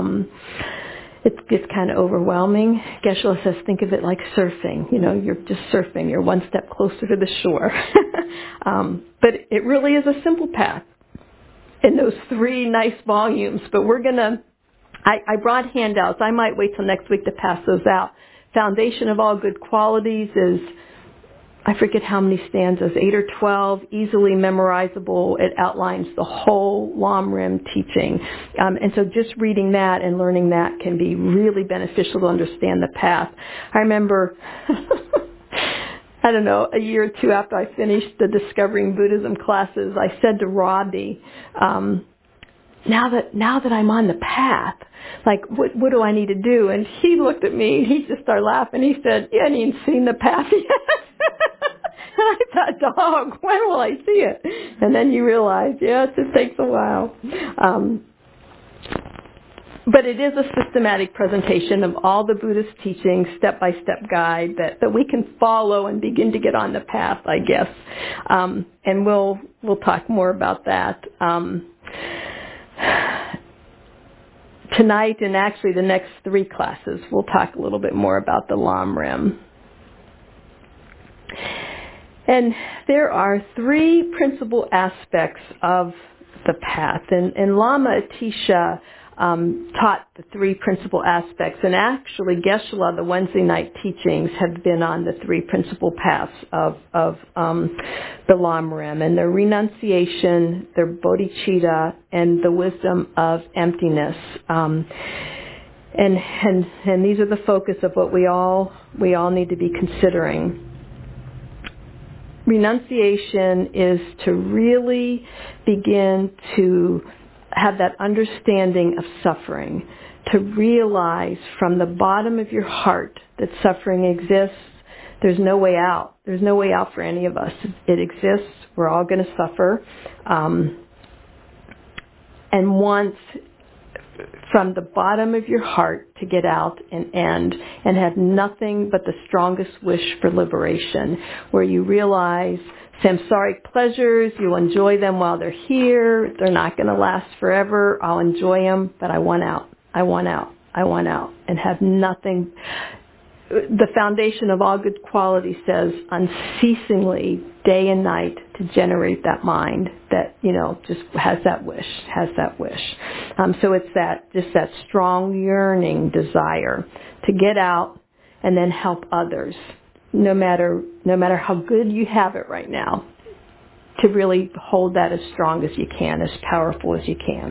It's kind of overwhelming. Geshe-la says, think of it like surfing. You're just surfing. You're one step closer to the shore. But it really is a simple path in those 3 nice volumes. But I brought handouts. I might wait till next week to pass those out. Foundation of all good qualities is I forget how many stanzas, 8 or 12, easily memorizable. It outlines the whole Lam-Rim teaching. And so just reading that and learning that can be really beneficial to understand the path. I remember, I don't know, a year or two after I finished the Discovering Buddhism classes, I said to Robbie, now that I'm on the path, like, what do I need to do? And he looked at me, he just started laughing. He said, you haven't even seen the path yet. And I thought, dog, when will I see it? And then you realize, yes, it takes a while. But it is a systematic presentation of all the Buddhist teachings, step-by-step guide that we can follow and begin to get on the path, I guess. And we'll talk more about that. Tonight and actually the next 3 classes, we'll talk a little bit more about the Lam-Rim. And there are 3 principal aspects of the path. And Lama Atisha taught the 3 principal aspects. And actually, Geshe-la, the Wednesday night teachings, have been on the 3 principal paths of the Lam-Rim. And their renunciation, their bodhicitta, and the wisdom of emptiness. And these are the focus of what we all need to be considering. Renunciation is to really begin to have that understanding of suffering, to realize from the bottom of your heart that suffering exists. There's no way out. There's no way out for any of us. It exists. We're all going to suffer. And once from the bottom of your heart to get out and end and have nothing but the strongest wish for liberation, where you realize samsaric pleasures, you'll enjoy them while they're here. They're not going to last forever. I'll enjoy them, but I want out. I want out. I want out. And have nothing. The foundation of all good quality says unceasingly, day and night, to generate that mind that, just has that wish. So it's that strong yearning desire to get out and then help others, no matter how good you have it right now, to really hold that as strong as you can, as powerful as you can.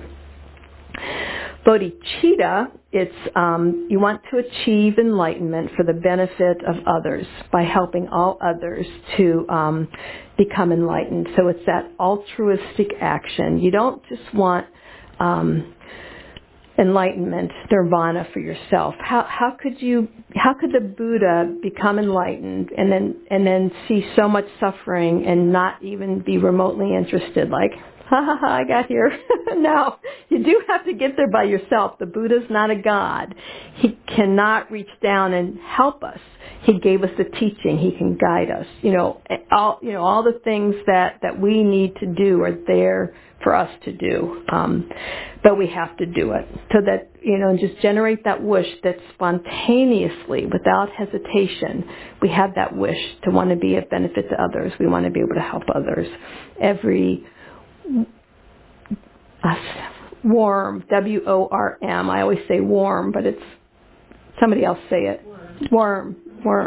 Bodhicitta, it's you want to achieve enlightenment for the benefit of others by helping all others to become enlightened. So it's that altruistic action. You don't just want enlightenment, nirvana for yourself. How could the Buddha become enlightened and then see so much suffering and not even be remotely interested? Like, I got here. No, you do have to get there by yourself. The Buddha's not a god. He cannot reach down and help us. He gave us the teaching. He can guide us. All the things that we need to do are there for us to do. But we have to do it so that, just generate that wish that spontaneously, without hesitation, we have that wish to want to be of benefit to others. We want to be able to help others. Every worm, W-O-R-M. I always say worm, but it's somebody else say it. Worm.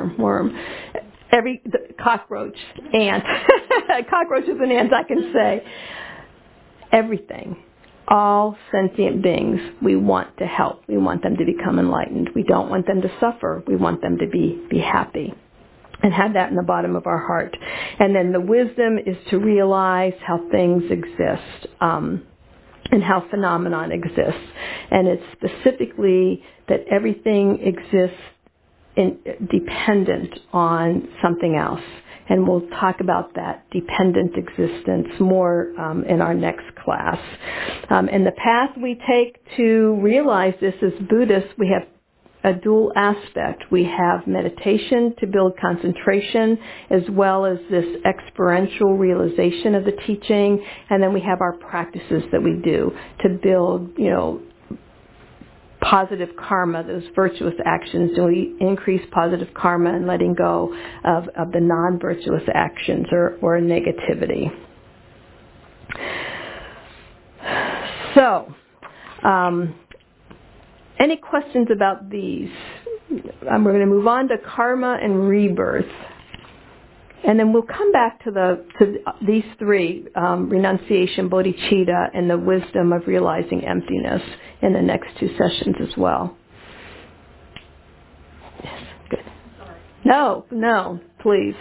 Every cockroach, ant. Cockroach is an ant, I can say. Everything. All sentient beings, we want to help. We want them to become enlightened. We don't want them to suffer. We want them to be happy. And have that in the bottom of our heart. And then the wisdom is to realize how things exist, and how phenomenon exists. And it's specifically that everything exists dependent on something else. And we'll talk about that dependent existence more in our next class. And the path we take to realize this as Buddhists, we have a dual aspect. We have meditation to build concentration, as well as this experiential realization of the teaching, and then we have our practices that we do to build, positive karma, those virtuous actions. So we increase positive karma and letting go of the non-virtuous actions or negativity. So, any questions about these? We're going to move on to karma and rebirth. And then we'll come back to these three, renunciation, bodhicitta, and the wisdom of realizing emptiness in the next two sessions as well. Yes, good. No, please.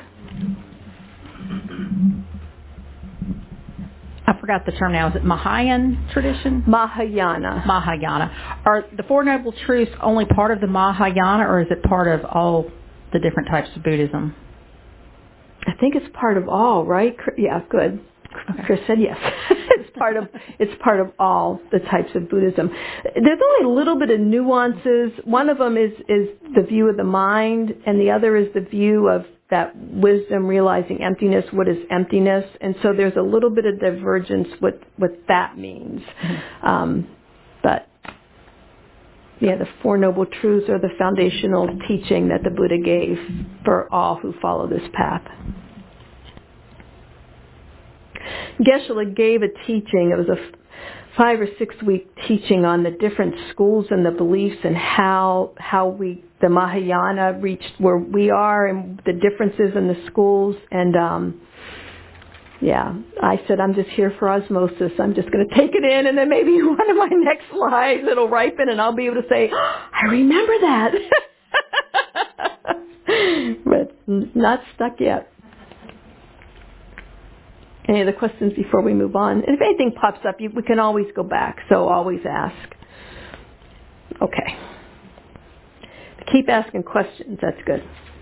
I forgot the term now. Is it Mahayan tradition? Mahayana. Are the Four Noble Truths only part of the Mahayana, or is it part of all the different types of Buddhism? I think it's part of all, right? Yeah, good. Okay. Chris said yes. It's part of all the types of Buddhism. There's only a little bit of nuances. One of them is the view of the mind, and the other is the view of that wisdom realizing emptiness. What is emptiness? And so there's a little bit of divergence what that means. But yeah, the Four Noble Truths are the foundational teaching that the Buddha gave for all who follow this path. Geshe-la gave a teaching. It was a 5 or 6 week teaching on the different schools and the beliefs and how the Mahayana reached where we are and the differences in the schools. And I said, I'm just here for osmosis. I'm just going to take it in, and then maybe one of my next lives it'll ripen and I'll be able to say, I remember that. But not stuck yet. Any other questions before we move on? And if anything pops up, we can always go back, so always ask. Okay. Keep asking questions. That's good.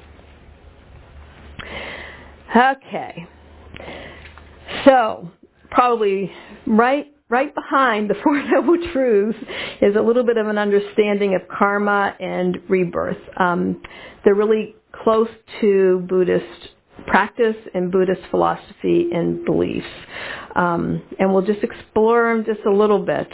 Okay. So, probably right behind the Four Noble Truths is a little bit of an understanding of karma and rebirth. They're really close to Buddhist practice and Buddhist philosophy and beliefs. And we'll just explore them just a little bit.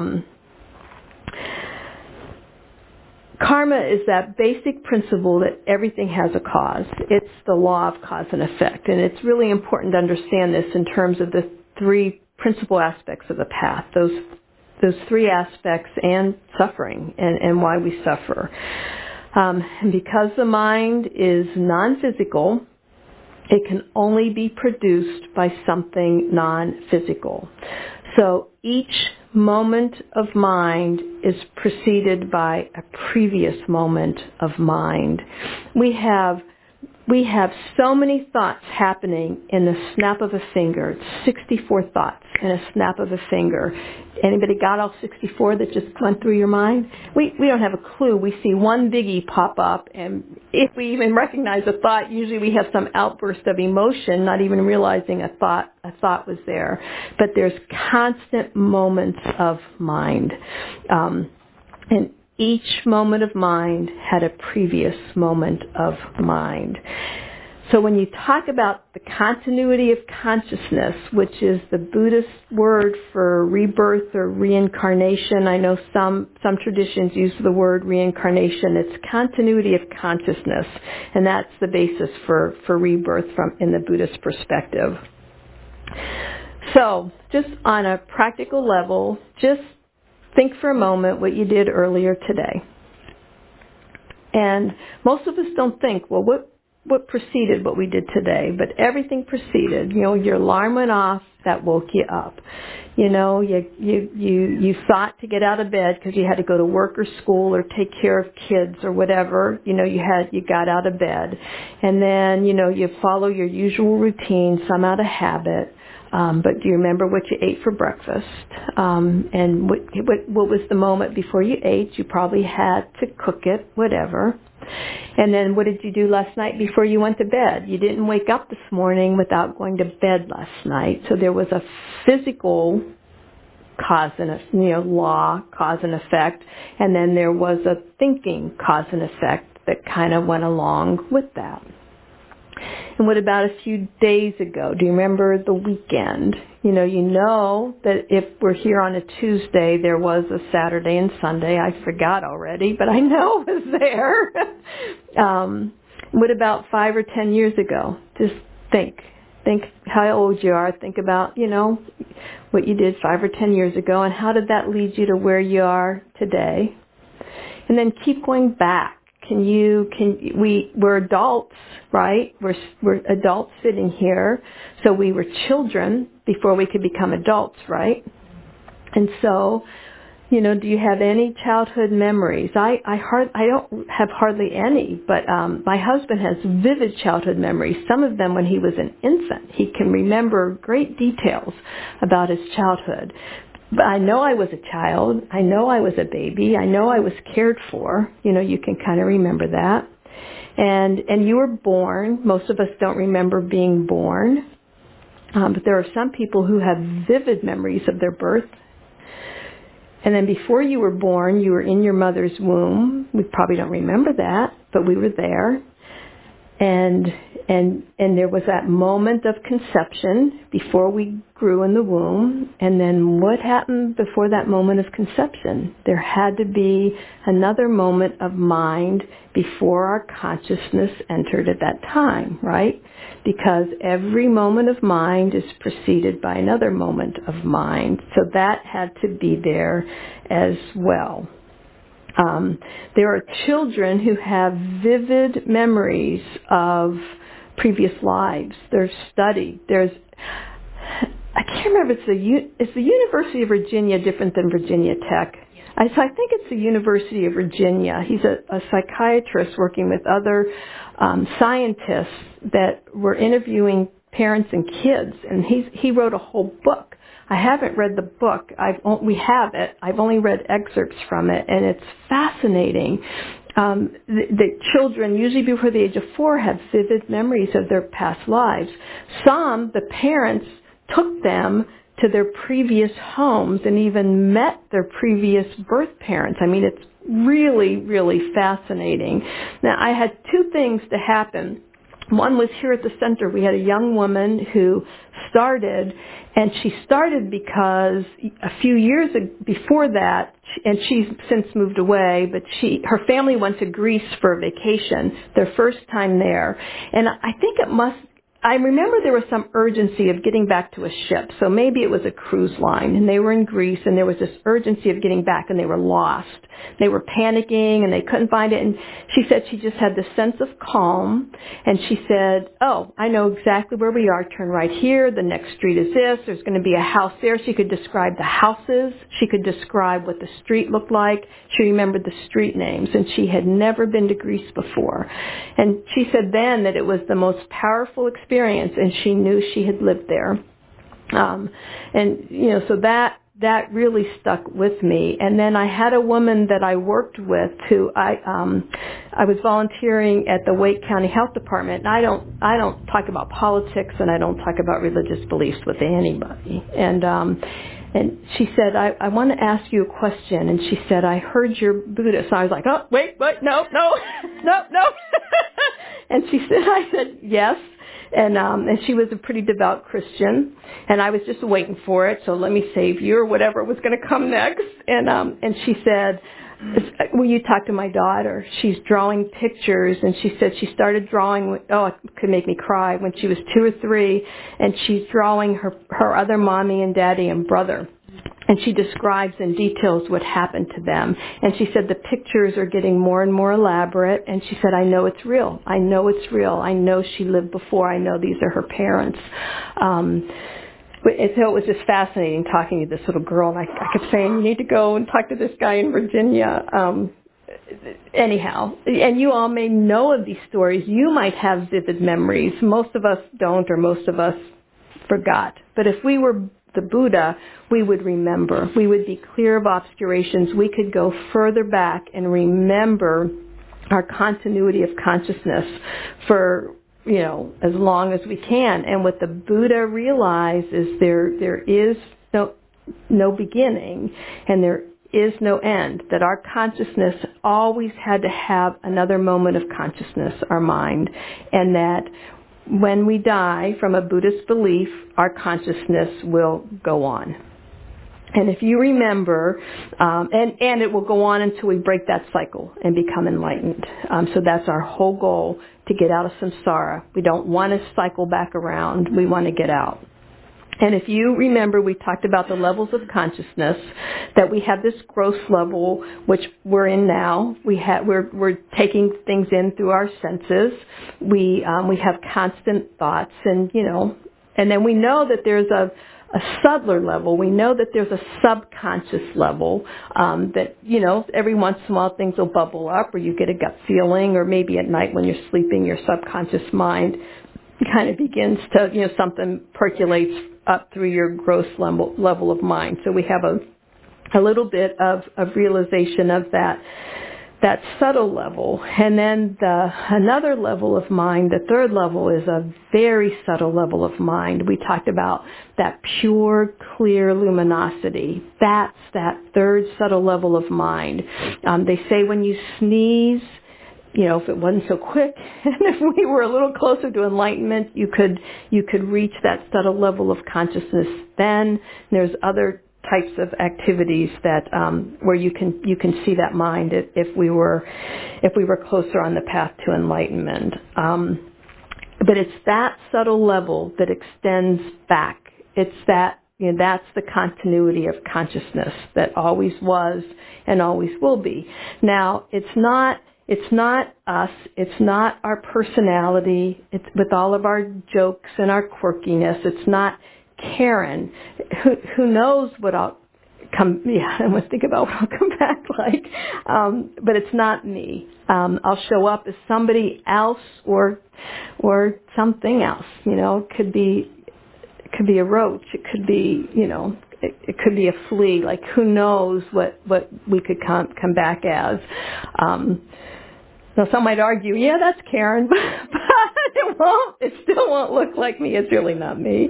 Karma is that basic principle that everything has a cause. It's the law of cause and effect. And it's really important to understand this in terms of the three principal aspects of the path. Those three aspects and suffering and why we suffer. And because the mind is non-physical, it can only be produced by something non-physical. So each moment of mind is preceded by a previous moment of mind. We have so many thoughts happening in the snap of a finger. It's 64 thoughts in a snap of a finger. Anybody got all 64 that just went through your mind? We don't have a clue. We see one biggie pop up, and if we even recognize a thought, usually we have some outburst of emotion, not even realizing a thought was there. But there's constant moments of mind. And each moment of mind had a previous moment of mind. So when you talk about the continuity of consciousness, which is the Buddhist word for rebirth or reincarnation, I know some traditions use the word reincarnation. It's continuity of consciousness, and that's the basis for rebirth in the Buddhist perspective. So just on a practical level, just think for a moment what you did earlier today. And most of us don't think, well, what preceded what we did today? But everything preceded. You know, your alarm went off, that woke you up. You know, you thought to get out of bed because you had to go to work or school or take care of kids or whatever. You know, you got out of bed. And then, you know, you follow your usual routine, some out of habit. But do you remember what you ate for breakfast? And what was the moment before you ate? You probably had to cook it, whatever. And then what did you do last night before you went to bed? You didn't wake up this morning without going to bed last night. So there was a physical cause and law, cause and effect. And then there was a thinking cause and effect that kind of went along with that. And what about a few days ago? Do you remember the weekend? You know that if we're here on a Tuesday, there was a Saturday and Sunday. I forgot already, but I know it was there. What about 5 or 10 years ago? Just think how old you are. Think about, what you did 5 or 10 years ago, and how did that lead you to where you are today? And then keep going back. we're adults, right? We're adults sitting here. So we were children before we could become adults, right? And so, do you have any childhood memories? I don't have hardly any, but my husband has vivid childhood memories. Some of them when he was an infant. He can remember great details about his childhood. But I know I was a child. I know I was a baby. I know I was cared for. You can kind of remember that. And you were born. Most of us don't remember being born. But there are some people who have vivid memories of their birth. And then before you were born, you were in your mother's womb. We probably don't remember that, but we were there. And there was that moment of conception before we grew in the womb. And then what happened before that moment of conception? There had to be another moment of mind before our consciousness entered at that time, right? Because every moment of mind is preceded by another moment of mind. So that had to be there as well. There are children who have vivid memories of previous lives. They're studied. I can't remember if it's the University of Virginia different than Virginia Tech? I think it's the University of Virginia. He's a psychiatrist working with other scientists that were interviewing parents and kids, and he wrote a whole book. I haven't read the book. We have it. I've only read excerpts from it, and it's fascinating. The children, usually before the age of 4, have vivid memories of their past lives. Some, the parents took them to their previous homes and even met their previous birth parents. I mean, it's really, really fascinating. Now, I had 2 things to happen. One was here at the center. We had a young woman who started, and she started because a few years before that, and she's since moved away, but her family went to Greece for a vacation, their first time there. And I remember there was some urgency of getting back to a ship. So maybe it was a cruise line, and they were in Greece, and there was this urgency of getting back, and they were lost. They were panicking, and they couldn't find it. And she said she just had this sense of calm, and she said, oh, I know exactly where we are. Turn right here. The next street is this. There's going to be a house there. She could describe the houses. She could describe what the street looked like. She remembered the street names, and she had never been to Greece before. And she said then that it was the most powerful experience, and she knew she had lived there. So that really stuck with me. And then I had a woman that I worked with who I was volunteering at the Wake County Health Department. And I don't talk about politics, and I don't talk about religious beliefs with anybody. And she said, I want to ask you a question. And she said, I heard you're Buddhist. So I was like, oh, wait, no. And I said, yes. And she was a pretty devout Christian, and I was just waiting for it. So let me save you, or whatever was going to come next. And she said, will you talk to my daughter? She's drawing pictures, and she said she started drawing. It could make me cry when she was 2 or 3, and she's drawing her other mommy and daddy and brother. And she describes in details what happened to them. And she said the pictures are getting more and more elaborate. And she said, I know it's real. I know it's real. I know she lived before. I know these are her parents. And so it was just fascinating talking to this little girl. And I kept saying, you need to go and talk to this guy in Virginia. Anyhow, and you all may know of these stories. You might have vivid memories. Most of us don't, or most of us forgot. But if we were the Buddha, we would remember. We would be clear of obscurations. We could go further back and remember our continuity of consciousness for, as long as we can. And what the Buddha realized is there is no beginning, and there is no end, that our consciousness always had to have another moment of consciousness, our mind, and that when we die from a Buddhist belief, our consciousness will go on. And if you remember, and it will go on until we break that cycle and become enlightened. So that's our whole goal, to get out of samsara. We don't want to cycle back around. We want to get out. And if you remember, we talked about the levels of consciousness, that we have this gross level, which we're in now. We're taking things in through our senses. We have constant thoughts, and then we know that there's a subtler level. We know that there's a subconscious level that, every once in a while things will bubble up, or you get a gut feeling, or maybe at night when you're sleeping, your subconscious mind kind of begins to, something percolates up through your gross level of mind. So we have a little bit of realization of that subtle level. And then another level of mind, the third level, is a very subtle level of mind. We talked about that pure, clear luminosity. That's that third subtle level of mind. They say when you sneeze, if it wasn't so quick, and if we were a little closer to enlightenment, you could reach that subtle level of consciousness then. There's other types of activities that where you can see that mind if we were closer on the path to enlightenment. But it's that subtle level that extends back. It's that that's the continuity of consciousness that always was and always will be. Now, it's not us. It's not our personality. It's with all of our jokes and our quirkiness. It's not Karen. Who knows what I'll come? Yeah, I must think about what I'll come back like. But it's not me. I'll show up as somebody else or something else. It could be a roach. It could be it could be a flea. Like, who knows what we could come back as. Now, some might argue, yeah, that's Karen, but it won't. It still won't look like me. It's really not me.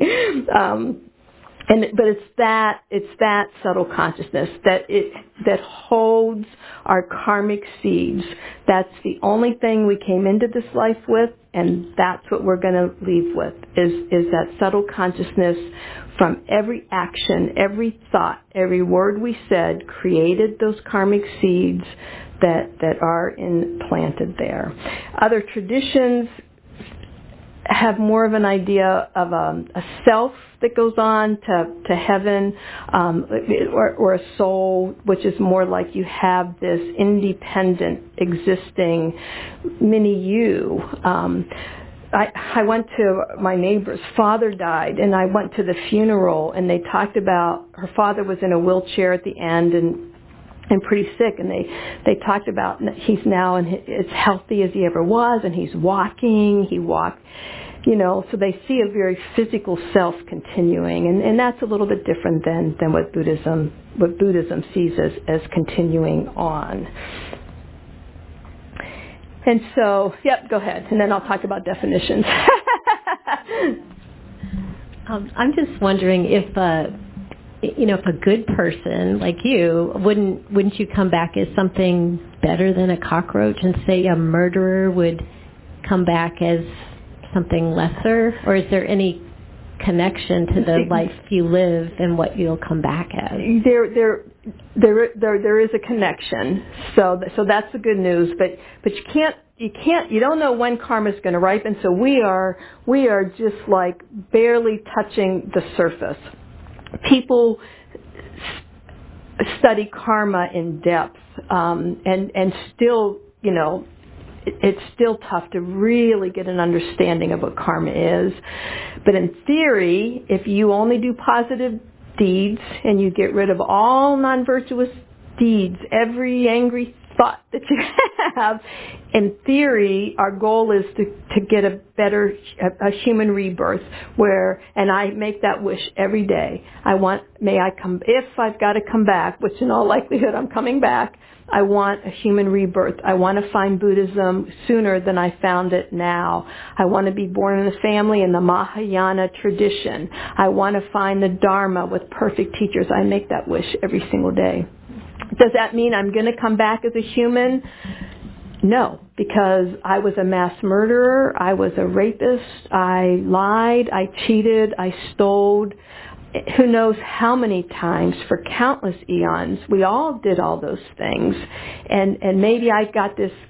But it's that subtle consciousness that holds our karmic seeds. That's the only thing we came into this life with, and that's what we're going to leave with, is that subtle consciousness from every action, every thought, every word we said created those karmic seeds that are implanted there. Other traditions have more of an idea of a self that goes on to heaven, or a soul, which is more like you have this independent, existing mini you. I went to my neighbor's father died, and I went to the funeral, and they talked about her father was in a wheelchair at the end and pretty sick, and they talked about he's now as healthy as he ever was, and he's walking. He walked, so they see a very physical self continuing, and that's a little bit different than what Buddhism sees as continuing on. And so, go ahead, and then I'll talk about definitions. I'm just wondering if a good person like you, wouldn't you come back as something better than a cockroach, and say a murderer would come back as something lesser? Or is there any connection to the life you live and what you'll come back as? There is a connection. So that's the good news. But you don't know when karma's going to ripen. So we are just like barely touching the surface. People study karma in depth, and still, it's still tough to really get an understanding of what karma is. But in theory, if you only do positive deeds and you get rid of all non-virtuous deeds, every angry thought that you have, in theory, our goal is to get a better human rebirth, and I make that wish every day. If I've got to come back, which in all likelihood I'm coming back, I want a human rebirth. I want to find Buddhism sooner than I found it now. I want to be born in a family in the Mahayana tradition. I want to find the Dharma with perfect teachers. I make that wish every single day. Does that mean I'm going to come back as a human? No, because I was a mass murderer, I was a rapist, I lied, I cheated, I stole, who knows how many times for countless eons. We all did all those things. And maybe I got this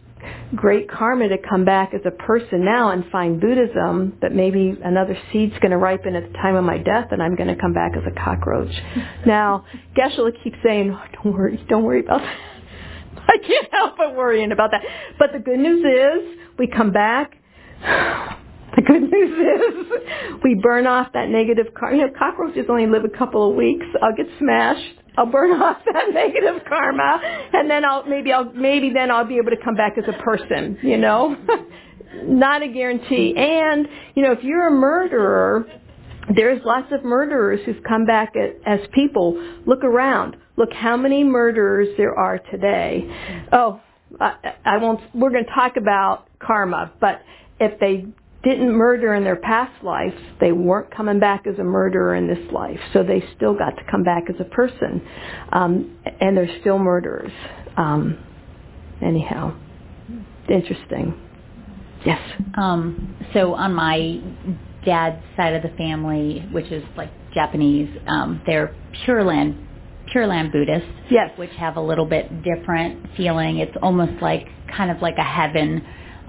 great karma to come back as a person now and find Buddhism, that maybe another seed's going to ripen at the time of my death and I'm going to come back as a cockroach. Now, Geshe-la keeps saying, oh, don't worry about that. I can't help but worrying about that. But the good news is, we come back. The good news is, we burn off that negative karma. Cockroaches only live a couple of weeks. I'll get smashed. I'll burn off that negative karma, and then maybe then I'll be able to come back as a person. Not a guarantee. And if you're a murderer, there's lots of murderers who've come back as people. Look around. Look how many murderers there are today. Oh, I won't. We're going to talk about karma, but if they didn't murder in their past lives, they weren't coming back as a murderer in this life. So they still got to come back as a person, and they're still murderers. Anyhow, interesting. Yes. So on my dad's side of the family, which is like Japanese, they're Pure Land Buddhists, yes, which have a little bit different feeling. It's almost like kind of like a heaven,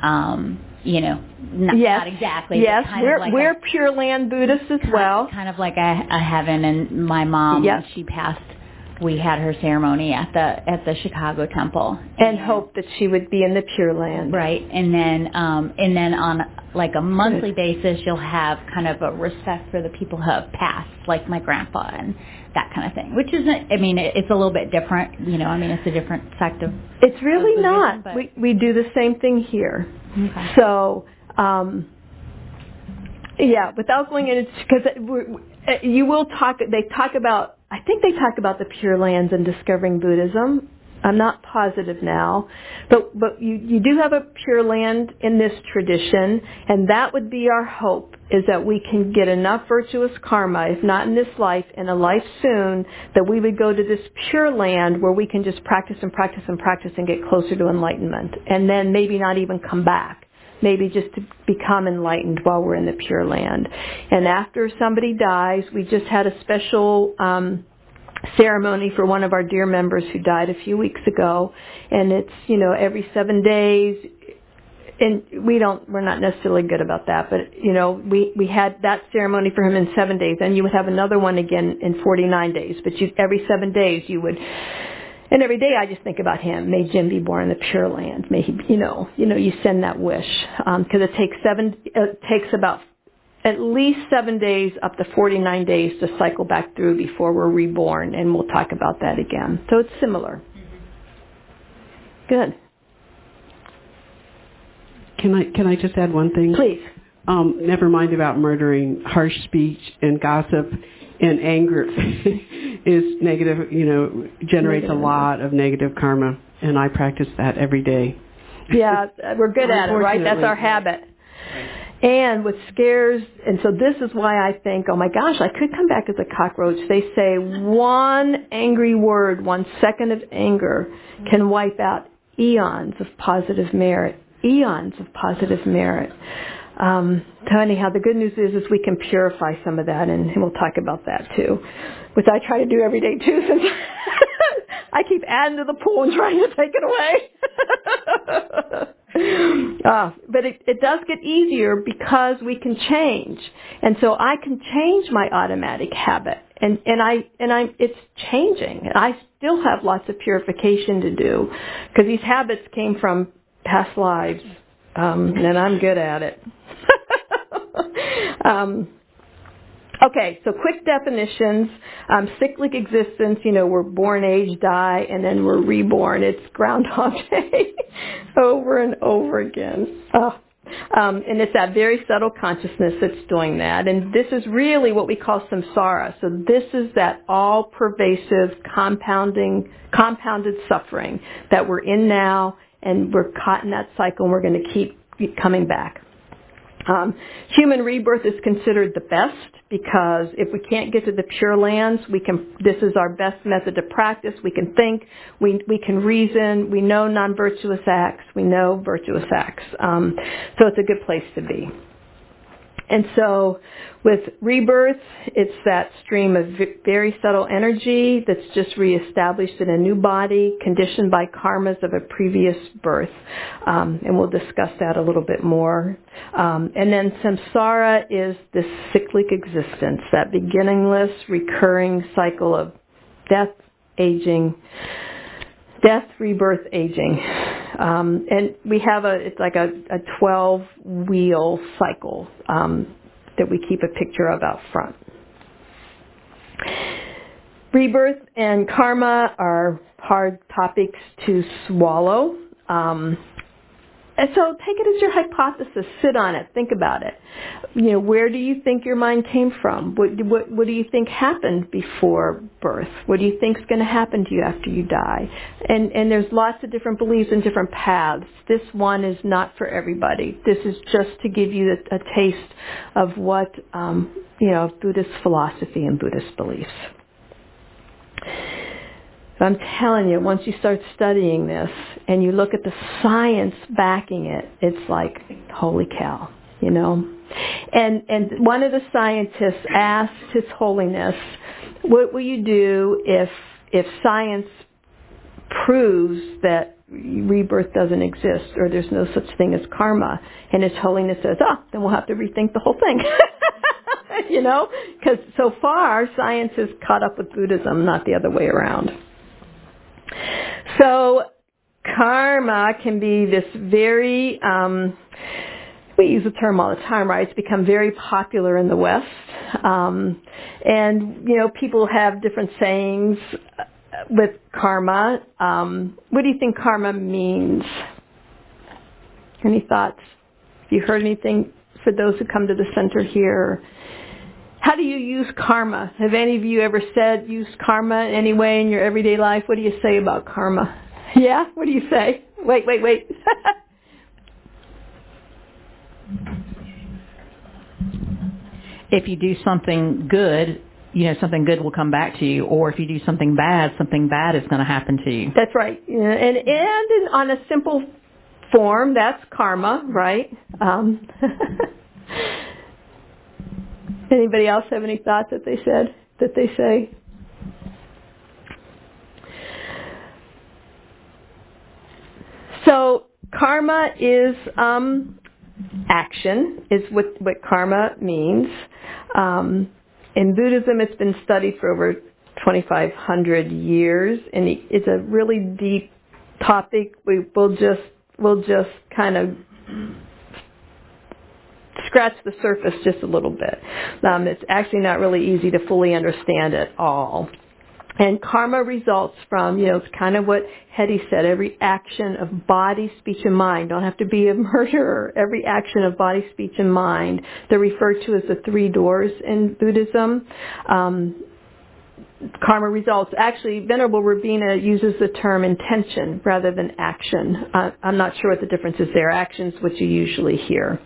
not exactly. Yes, but we're Pure Land Buddhists as well. Kind of like a heaven. And my mom, when she passed, we had her ceremony at the Chicago Temple, and hoped that she would be in the Pure Land. Right, and then on like a monthly basis, you'll have kind of a respect for the people who have passed, like my grandpa and that kind of thing. Which isn't, it's a little bit different. It's a different sect of. It's really not. We do the same thing here. Okay. So, without going into, because you will talk. They talk about. I think they talk about the Pure Lands and discovering Buddhism. I'm not positive now, but you do have a Pure Land in this tradition, and that would be our hope, is that we can get enough virtuous karma, if not in this life, in a life soon, that we would go to this Pure Land where we can just practice and practice and practice and get closer to enlightenment, and then maybe not even come back. Maybe just to become enlightened while we're in the Pure Land. And after somebody dies, we just had a special ceremony for one of our dear members who died a few weeks ago, and it's every 7 days, and we're not necessarily good about that, but we had that ceremony for him in 7 days, and you would have another one again in 49 days, but every 7 days you would. And every day I just think about him. May Jim be born in the Pure Land. May he, you send that wish, because it takes about at least 7 days up to 49 days to cycle back through before we're reborn, and we'll talk about that again. So it's similar. Good. Can I just add one thing? Please. Never mind about murdering. Harsh speech and gossip and anger is negative, generates a lot of negative karma, and I practice that every day. Yeah, we're good at it, right? That's our habit. And with scares, and so this is why I think, oh my gosh, I could come back as a cockroach. They say one angry word, 1 second of anger can wipe out eons of positive merit. Eons of positive merit. So anyhow, the good news is we can purify some of that, and we'll talk about that too, which I try to do every day too, since I keep adding to the pool and trying to take it away. But it does get easier because we can change, and so I can change my automatic habit, and it's changing. I still have lots of purification to do because these habits came from past lives, and I'm good at it. Okay, so quick definitions. Cyclic existence, we're born, age, die, and then we're reborn. It's Groundhog Day over and over again. And it's that very subtle consciousness that's doing that. And this is really what we call samsara. So this is that all-pervasive compounded suffering that we're in now, and we're caught in that cycle, and we're going to keep coming back. Human rebirth is considered the best because if we can't get to the Pure Lands, this is our best method to practice. We can think, we can reason, we know non-virtuous acts, we know virtuous acts. So it's a good place to be. And so with rebirth, it's that stream of very subtle energy that's just reestablished in a new body, conditioned by karmas of a previous birth. And we'll discuss that a little bit more. And then samsara is this cyclic existence, that beginningless, recurring cycle of death, rebirth, aging. And we have it's like a 12-wheel cycle that we keep a picture of out front. Rebirth and karma are hard topics to swallow. And so take it as your hypothesis. Sit on it. Think about it. Where do you think your mind came from? What do you think happened before birth? What do you think is going to happen to you after you die? And there's lots of different beliefs and different paths. This one is not for everybody. This is just to give you a taste of what, Buddhist philosophy and Buddhist beliefs. I'm telling you, once you start studying this and you look at the science backing it, it's like, holy cow, And one of the scientists asked His Holiness, what will you do if science proves that rebirth doesn't exist or there's no such thing as karma? And His Holiness says, then we'll have to rethink the whole thing. Because so far science has caught up with Buddhism, not the other way around. So karma can be this very, we use the term all the time, right? It's become very popular in the West. And, people have different sayings with karma. What do you think karma means? Any thoughts? Have you heard anything for those who come to the center here? How do you use karma? Have any of you ever used karma in any way in your everyday life? What do you say about karma? Yeah? What do you say? Wait. If you do something good, something good will come back to you. Or if you do something bad is going to happen to you. That's right. And on a simple form, that's karma, right? Anybody else have any thoughts that they say? So karma is action, is what karma means. In Buddhism, it's been studied for over 2,500 years, and it's a really deep topic. We'll just kind of scratch the surface just a little bit. It's actually not really easy to fully understand it all. And karma results from, it's kind of what Hetty said, every action of body, speech, and mind. Don't have to be a murderer. Every action of body, speech, and mind. They're referred to as the three doors in Buddhism. Karma results. Actually, Venerable Rabina uses the term intention rather than action. I'm not sure what the difference is there. Action's what you usually hear.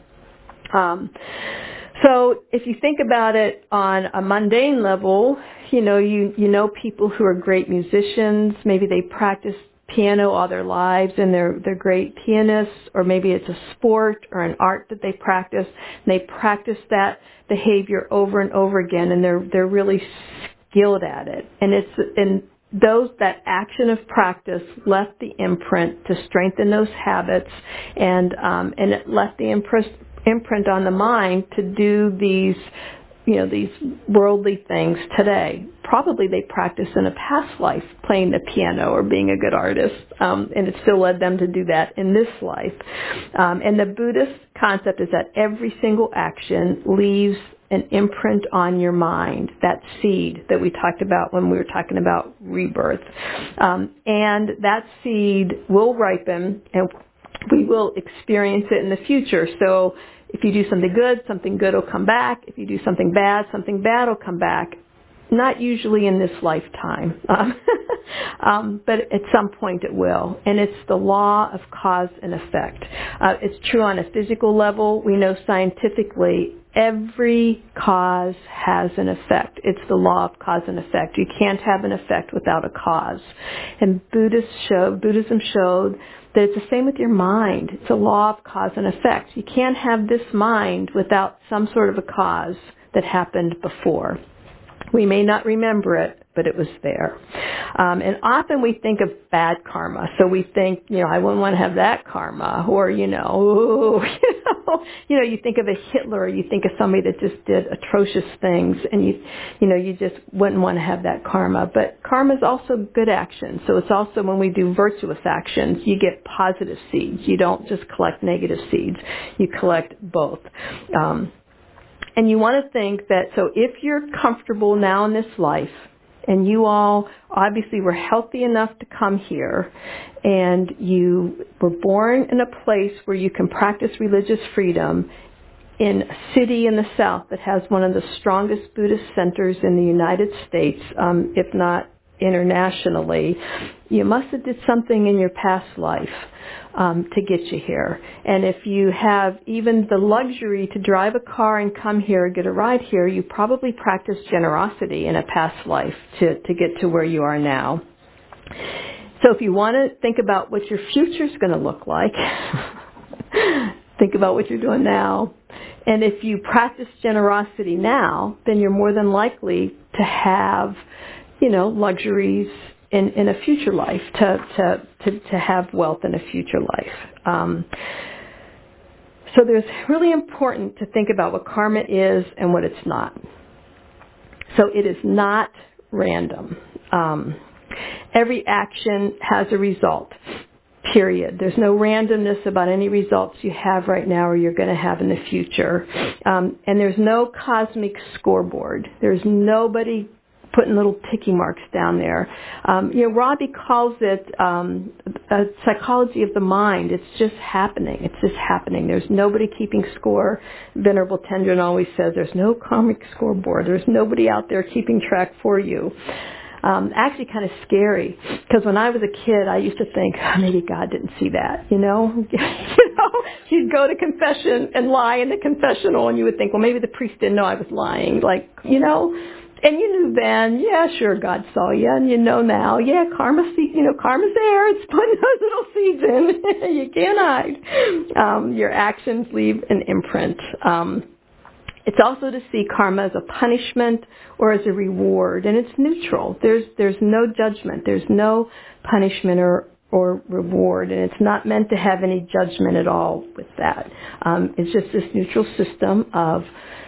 So if you think about it on a mundane level, you know people who are great musicians. Maybe they practice piano all their lives and they're great pianists, or maybe it's a sport or an art that they practice, and they practice that behavior over and over again, and they're really skilled at it. And that action of practice left the imprint to strengthen those habits, and it left the imprint on the mind to do these worldly things today. Probably they practiced in a past life playing the piano or being a good artist, and it still led them to do that in this life. And the Buddhist concept is that every single action leaves an imprint on your mind, that seed that we talked about when we were talking about rebirth. And that seed will ripen, and we will experience it in the future. So if you do something good will come back. If you do something bad will come back. Not usually in this lifetime, but at some point it will. And it's the law of cause and effect. It's true on a physical level. We know scientifically every cause has an effect. It's the law of cause and effect. You can't have an effect without a cause. And Buddhism showed that it's the same with your mind. It's a law of cause and effect. You can't have this mind without some sort of a cause that happened before. We may not remember it, but it was there. And often we think of bad karma. So we think, I wouldn't want to have that karma. Or, you think of a Hitler, or you think of somebody that just did atrocious things, and you just wouldn't want to have that karma. But karma is also good action. So it's also when we do virtuous actions, you get positive seeds. You don't just collect negative seeds. You collect both. And you want to think that, so if you're comfortable now in this life, and you all obviously were healthy enough to come here, and you were born in a place where you can practice religious freedom in a city in the South that has one of the strongest Buddhist centers in the United States, if not internationally, you must have did something in your past life to get you here. And if you have even the luxury to drive a car and come here, get a ride here, you probably practiced generosity in a past life to get to where you are now. So if you want to think about what your future is going to look like, think about what you're doing now. And if you practice generosity now, then you're more than likely to have luxuries in a future life, to have wealth in a future life. So there's really important to think about what karma is and what it's not. So it is not random. Every action has a result, period. There's no randomness about any results you have right now or you're going to have in the future. And there's no cosmic scoreboard. There's nobody putting little ticky marks down there. Robbie calls it a psychology of the mind. It's just happening. It's just happening. There's nobody keeping score. Venerable Tendron always says there's no karmic scoreboard. There's nobody out there keeping track for you. Actually kind of scary, because when I was a kid, I used to think, maybe God didn't see that, You'd go to confession and lie in the confessional, and you would think, well, maybe the priest didn't know I was lying, And you knew then, yeah, sure, God saw you, and you know now, yeah, karma's there. It's putting those little seeds in. You can't hide. Your actions leave an imprint. It's also to see karma as a punishment or as a reward, and it's neutral. There's no judgment. There's no punishment or reward, and it's not meant to have any judgment at all with that. It's just this neutral system of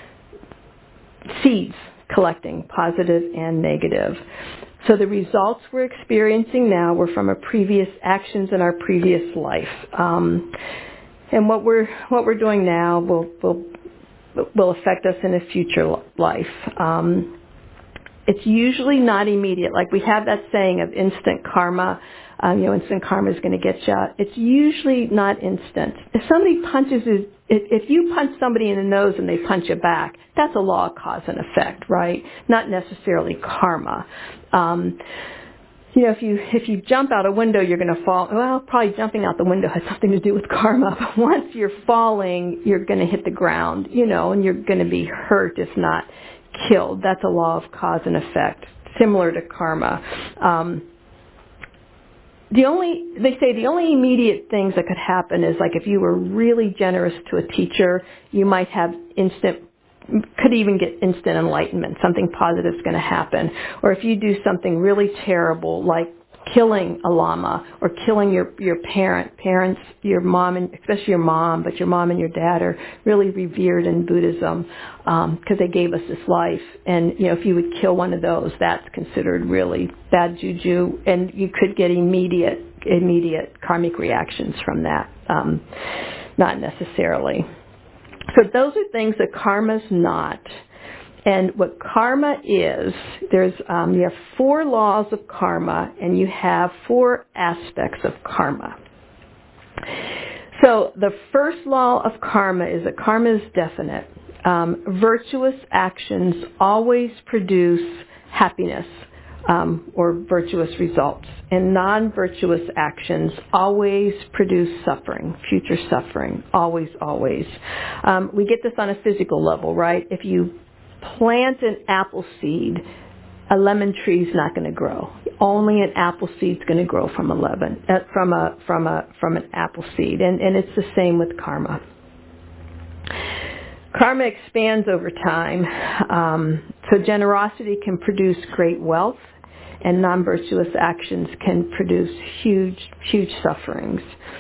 seeds collecting, positive and negative. So the results we're experiencing now were from our previous actions in our previous life, and what we're doing now will affect us in a future life. It's usually not immediate. Like we have that saying of instant karma. Instant karma is going to get you. It's usually not instant. If somebody if you punch somebody in the nose and they punch you back, that's a law of cause and effect, right? Not necessarily karma. If you jump out a window, you're going to fall. Well, probably jumping out the window has something to do with karma. But once you're falling, you're going to hit the ground, and you're going to be hurt, if not killed. That's a law of cause and effect, similar to karma. They say the only immediate things that could happen is like if you were really generous to a teacher, you might have could even get instant enlightenment. Something positive is going to happen. Or if you do something really terrible, like killing a lama or killing your parents, your mom, and especially your mom, but your mom and your dad are really revered in Buddhism because they gave us this life. And, if you would kill one of those, that's considered really bad juju, and you could get immediate karmic reactions from that, not necessarily. So those are things that karma's not. And what karma is, you have 4 laws of karma, and you have 4 aspects of karma. So the first law of karma is that karma is definite. Virtuous actions always produce happiness or virtuous results. And non-virtuous actions always produce suffering, future suffering, always, always. We get this on a physical level, right? If you plant an apple seed, a lemon tree is not going to grow. Only an apple seed is going to grow from an apple seed, and it's the same with karma. Karma expands over time, so generosity can produce great wealth, and non-virtuous actions can produce huge, huge sufferings.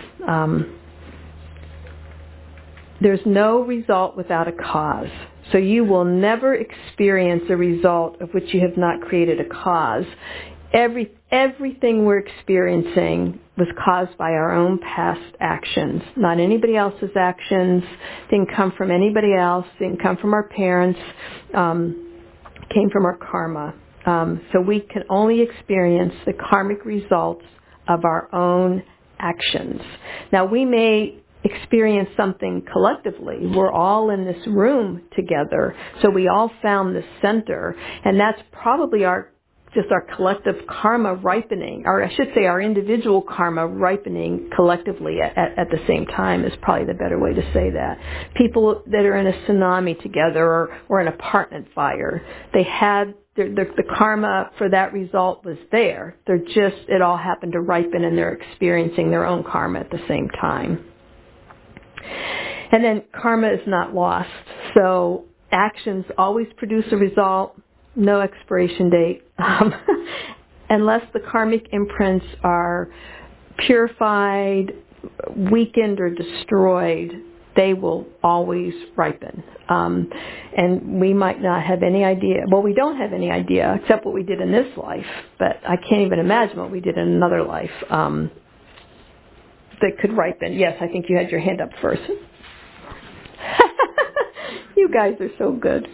There's no result without a cause. So you will never experience a result of which you have not created a cause. Everything we're experiencing was caused by our own past actions, not anybody else's actions. Didn't come from anybody else. Didn't come from our parents. Came from our karma. So we can only experience the karmic results of our own actions. Now we may experience something collectively. We're all in this room together, so we all found this center, and that's probably our collective karma ripening, or I should say our individual karma ripening collectively at the same time is probably the better way to say that. People that are in a tsunami together or an apartment fire, they had the karma for that result was there. It all happened to ripen, and they're experiencing their own karma at the same time. And then karma is not lost. So actions always produce a result, no expiration date. Unless the karmic imprints are purified, weakened, or destroyed, they will always ripen. And we might not have any idea. Well, we don't have any idea except what we did in this life. But I can't even imagine what we did in another life that could ripen. Yes, I think you had your hand up first. You guys are so good.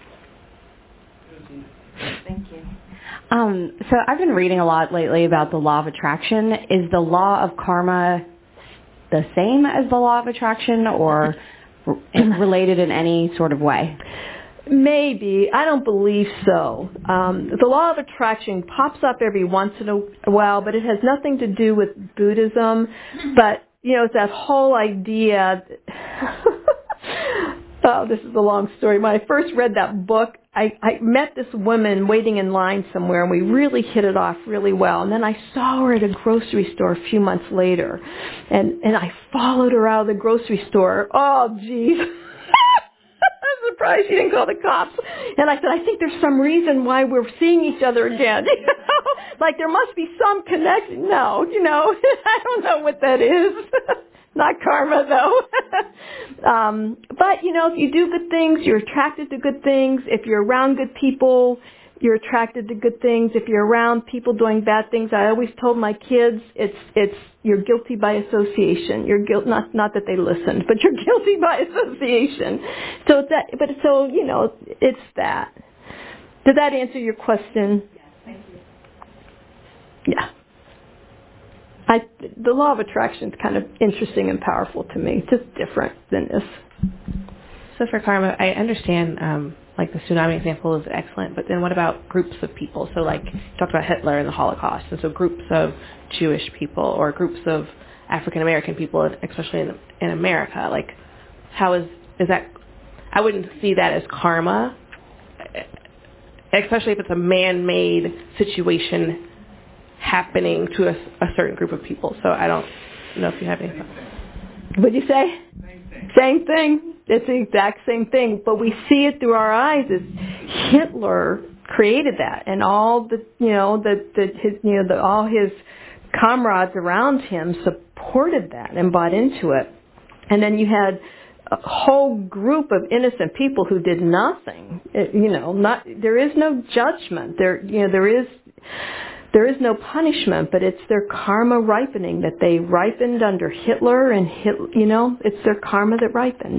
Thank you. So I've been reading a lot lately about the law of attraction. Is the law of karma the same as the law of attraction, or related in any sort of way? Maybe. I don't believe so. The law of attraction pops up every once in a while, but it has nothing to do with Buddhism. But, it's that whole idea. Oh, this is a long story. When I first read that book, I met this woman waiting in line somewhere, and we really hit it off really well. And then I saw her at a grocery store a few months later, and I followed her out of the grocery store. Oh, geez. I'm surprised she didn't call the cops. And I said, I think there's some reason why we're seeing each other again. Like there must be some connection. No, I don't know what that is. Not karma, though. But, if you do good things, you're attracted to good things. If you're around good people, you're attracted to good things. If you're around people doing bad things, I always told my kids, you're guilty by association. You're not that they listened, but you're guilty by association. So it's that. Did that answer your question? Yes, thank you. Yeah. The law of attraction is kind of interesting and powerful to me, just different than this. So for karma, I understand, like the tsunami example is excellent, but then what about groups of people? So like, you talked about Hitler and the Holocaust, and so groups of Jewish people or groups of African American people, especially in America, like how is that? I wouldn't see that as karma, especially if it's a man-made situation happening to a certain group of people. So I don't know if you have any thoughts. What did you say? Same thing. It's the exact same thing, but we see it through our eyes as Hitler created that, and all all his comrades around him supported that and bought into it. And then you had a whole group of innocent people who did nothing. There is no judgment. There is no punishment, but it's their karma ripening, that they ripened under Hitler, and it's their karma that ripened.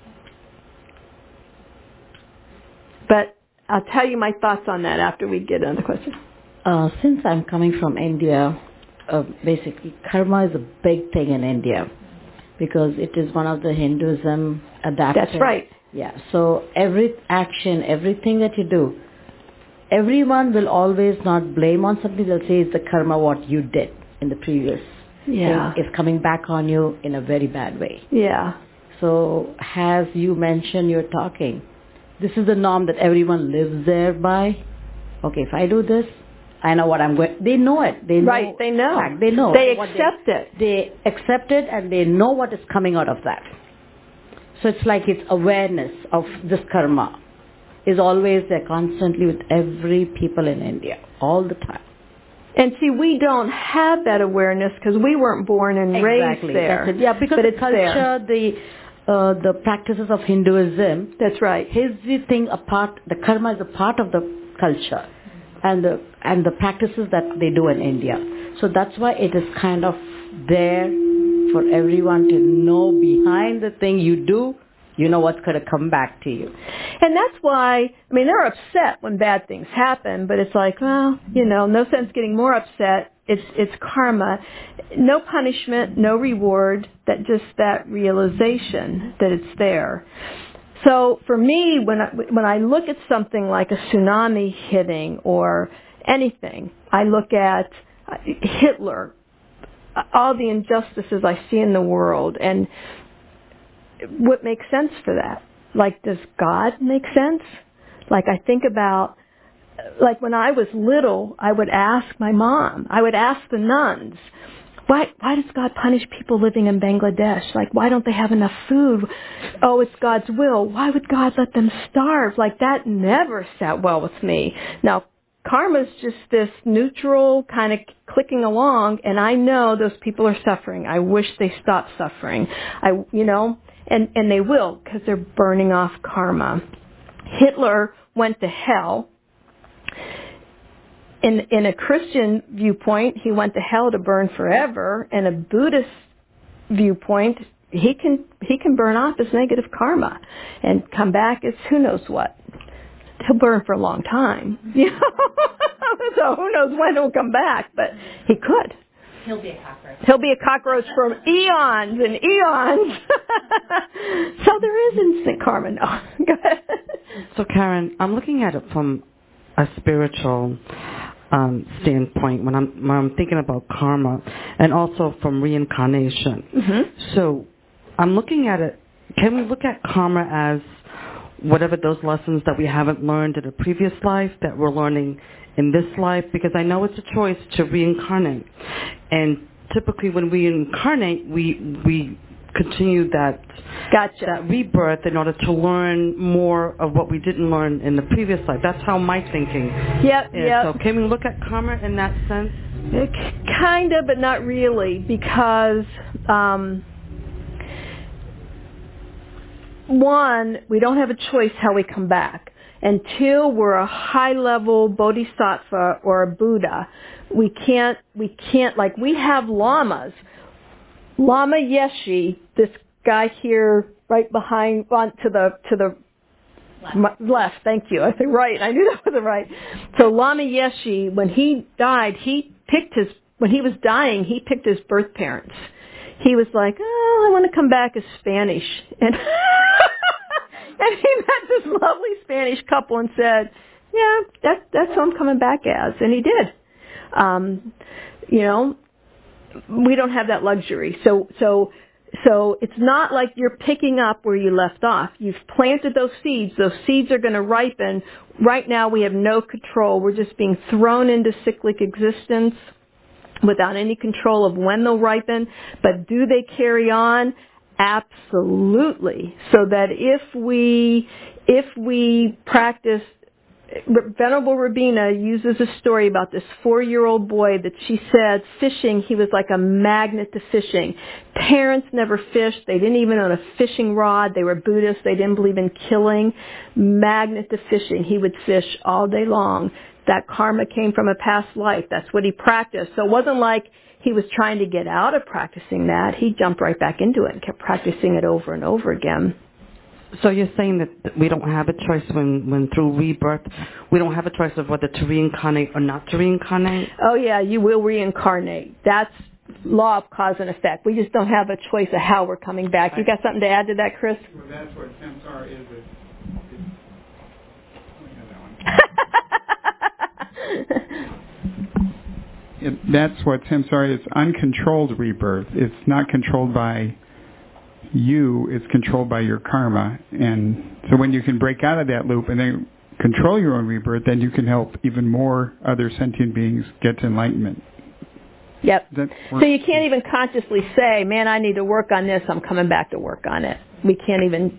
But I'll tell you my thoughts on that after we get into the question. Since I'm coming from India, basically karma is a big thing in India because it is one of the Hinduism adapted. That's right. Yeah. So every action, everything that you do, everyone will always not blame on something. They'll say it's the karma what you did in the previous Yeah. thing is coming back on you in a very bad way. Yeah. So as you mentioned, you're talking, this is the norm that everyone lives there by. Okay, if I do this, I know what I'm going. They know it. They know. Right. They know. Fact. They know. They what accept it. They accept it, and they know what is coming out of that. So it's like it's awareness of this karma is always there constantly with every people in India all the time. And see, we don't have that awareness because we weren't born and raised there. That's it. Yeah, because but the it's there. culture, the practices of Hinduism. That's right. Everything apart. The karma is a part of the culture, and the practices that they do in India. So that's why it is kind of there for everyone to know behind the thing you do. You know what's going to come back to you. And that's why, I mean, they're upset when bad things happen, but it's like, well, no sense getting more upset. It's karma. No punishment, no reward, just that realization that it's there. So for me, when I look at something like a tsunami hitting or anything, I look at Hitler, all the injustices I see in the world, and what makes sense for that? Like, does God make sense? Like, I think about, like when I was little, I would ask my mom, I would ask the nuns, why does God punish people living in Bangladesh? Like, why don't they have enough food? Oh, it's God's will. Why would God let them starve? Like, that never sat well with me. Now, karma's just this neutral kind of clicking along, and I know those people are suffering. I wish they stopped suffering. And they will, because they're burning off karma. Hitler went to hell. In a Christian viewpoint, he went to hell to burn forever. In a Buddhist viewpoint, he can burn off his negative karma and come back as who knows what. He'll burn for a long time. So who knows when he'll come back, but he could. He'll be a cockroach. He'll be a cockroach for eons and eons. So there is instant karma. No. Go ahead. So Karen, I'm looking at it from a spiritual standpoint when I'm thinking about karma, and also from reincarnation. Mm-hmm. So I'm looking at it. Can we look at karma as whatever those lessons that we haven't learned in a previous life that we're learning in this life? Because I know it's a choice to reincarnate, and typically when we incarnate, we continue that rebirth in order to learn more of what we didn't learn in the previous life. That's how my thinking is. So can we look at karma in that sense? Kind of, but not really, because one, we don't have a choice how we come back. Until we're a high-level bodhisattva or a Buddha, we can't, like, we have lamas. Lama Yeshe, this guy here right behind, to the left, thank you. I think right, I knew that was the right. So Lama Yeshe, when he died, when he was dying, he picked his birth parents. He was like, I want to come back as Spanish. And he met this lovely Spanish couple and said, yeah, that's who I'm coming back as. And he did. We don't have that luxury. So it's not like you're picking up where you left off. You've planted those seeds. Those seeds are going to ripen. Right now we have no control. We're just being thrown into cyclic existence without any control of when they'll ripen. But do they carry on? Absolutely. So that if we practice, Venerable Rabina uses a story about this 4-year-old boy that she said fishing, he was like a magnet to fishing. Parents never fished. They didn't even own a fishing rod. They were Buddhists. They didn't believe in killing. Magnet to fishing. He would fish all day long. That karma came from a past life. That's what he practiced. So it wasn't like he was trying to get out of practicing that. He jumped right back into it and kept practicing it over and over again. So you're saying that we don't have a choice when through rebirth, we don't have a choice of whether to reincarnate or not to reincarnate? Oh yeah, you will reincarnate. That's law of cause and effect. We just don't have a choice of how we're coming back. You got something to add to that, Chris? Well, that's what samsara is. That's what samsara is, uncontrolled rebirth. It's not controlled by you, it's controlled by your karma. And so when you can break out of that loop and then control your own rebirth, then you can help even more other sentient beings get to enlightenment. Yep. So you can't even consciously say, man, I need to work on this, I'm coming back to work on it. We can't even,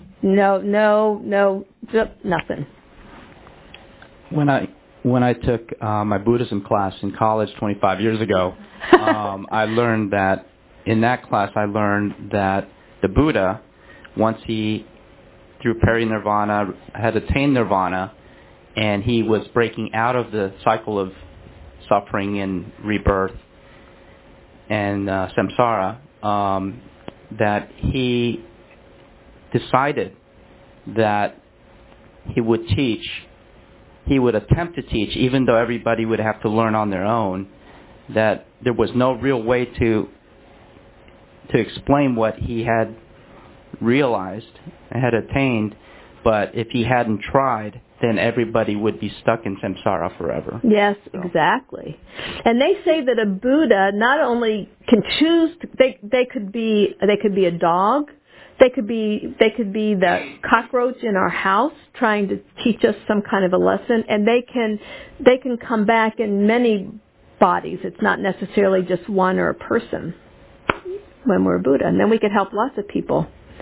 nothing. When I took my Buddhism class in college 25 years ago, I learned that in that class the Buddha, once he, through parinirvana, had attained nirvana, and he was breaking out of the cycle of suffering and rebirth and samsara, that he decided that he would attempt to teach, even though everybody would have to learn on their own, that there was no real way to explain what he had realized and had attained, but if he hadn't tried, then everybody would be stuck in samsara forever. Yes, exactly. And they say that a Buddha not only can choose, they could be a dog, they could be the cockroach in our house trying to teach us some kind of a lesson, and they can come back in many bodies. It's not necessarily just one or a person when we're Buddha, and then we could help lots of people.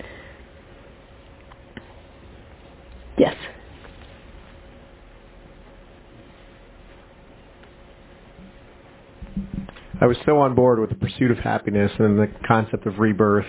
Yes. I was so on board with the pursuit of happiness and the concept of rebirth.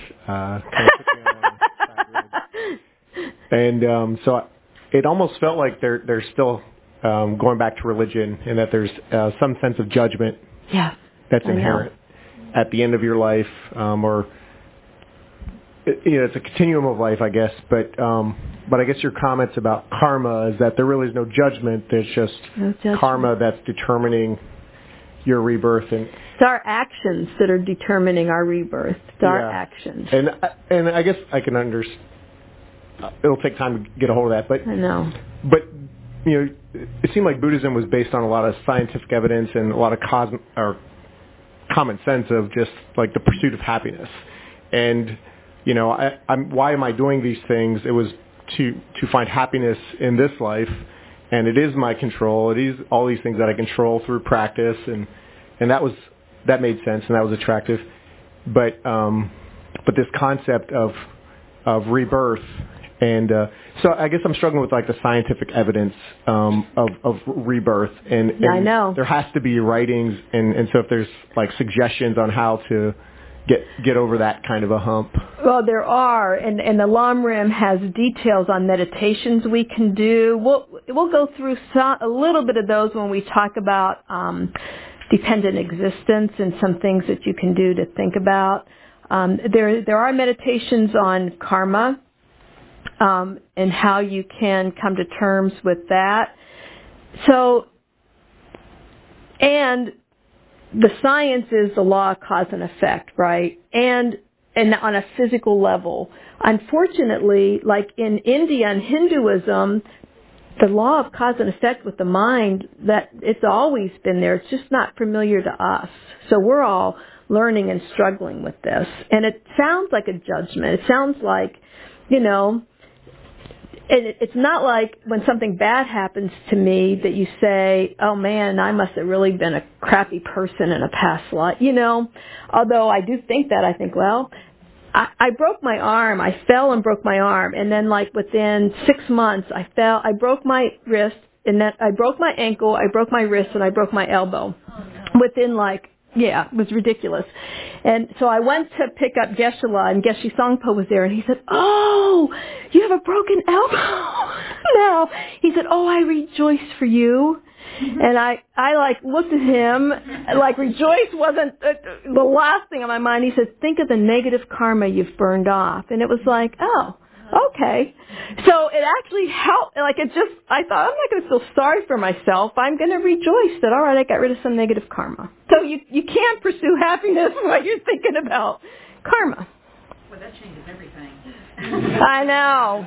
And so it almost felt like they're still going back to religion, and that there's some sense of judgment that's inherent at the end of your life, or it's a continuum of life, I guess. But I guess your comments about karma is that there really is no judgment. There's just karma that's determining your rebirth, and it's our actions that are determining our rebirth. It's our actions. And I guess I can understand. It'll take time to get a hold of that, but I know. But it seemed like Buddhism was based on a lot of scientific evidence and a lot of common sense of just like the pursuit of happiness. And why am I doing these things? It was to find happiness in this life. And it is my control. It is all these things that I control through practice, and that made sense, and that was attractive. But this concept of rebirth, and so I guess I'm struggling with like the scientific evidence of rebirth, and I know there has to be writings, and so if there's like suggestions on how to get over that kind of a hump. Well, there are, and the Lamrim has details on meditations we can do. We'll go through a little bit of those when we talk about dependent existence and some things that you can do to think about. There are meditations on karma and how you can come to terms with that. So, and the science is the law of cause and effect, right? And on a physical level. Unfortunately, like in India and Hinduism, the law of cause and effect with the mind, that it's always been there. It's just not familiar to us. So we're all learning and struggling with this. And it sounds like a judgment. It sounds like, it's not like when something bad happens to me that you say, oh man, I must have really been a crappy person in a past life. Although I do think that, I think, well, I broke my arm. I fell and broke my arm. And then like within 6 months, I broke my wrist, and then I broke my ankle, I broke my wrist, and I broke my elbow. Within it was ridiculous. And so I went to pick up Geshe-la, and Geshe Songpo was there, and he said, oh, you have a broken elbow now. He said, oh, I rejoice for you. And I looked at him, rejoice wasn't the last thing on my mind. He said, think of the negative karma you've burned off. And it was like, oh, okay. So it actually helped. I thought, I'm not going to feel sorry for myself. I'm going to rejoice that, all right, I got rid of some negative karma. So you can't pursue happiness while you're thinking about karma. Well, that changes everything. I know.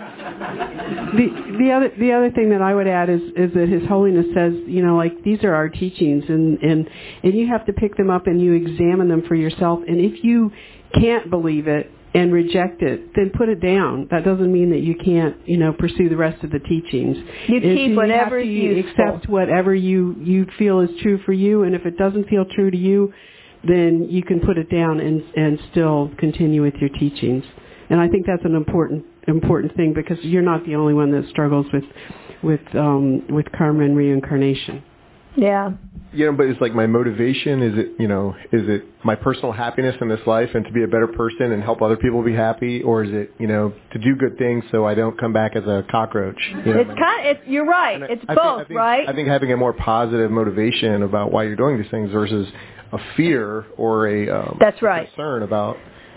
The other thing that I would add is that His Holiness says, like these are our teachings, and you have to pick them up and you examine them for yourself. And if you can't believe it and reject it, then put it down. That doesn't mean that you can't, pursue the rest of the teachings. You keep whatever is useful. Accept whatever you feel is true for you, and if it doesn't feel true to you, then you can put it down and still continue with your teachings. And I think that's an important thing, because you're not the only one that struggles with karma and reincarnation. Yeah. But it's like my motivation, is it my personal happiness in this life and to be a better person and help other people be happy, or is it, to do good things so I don't come back as a cockroach? You're right. It's both, right? I think having a more positive motivation about why you're doing these things versus a fear or a that's right. concern about,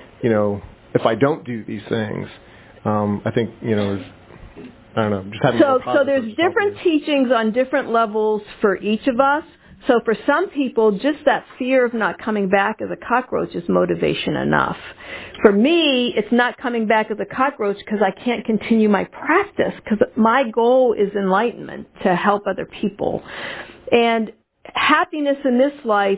if I don't do these things, I think, I don't know, just having more positive. So there's different teachings on different levels for each of us. So for some people, just that fear of not coming back as a cockroach is motivation enough. For me, it's not coming back as a cockroach because I can't continue my practice, because my goal is enlightenment, to help other people. And happiness in this life,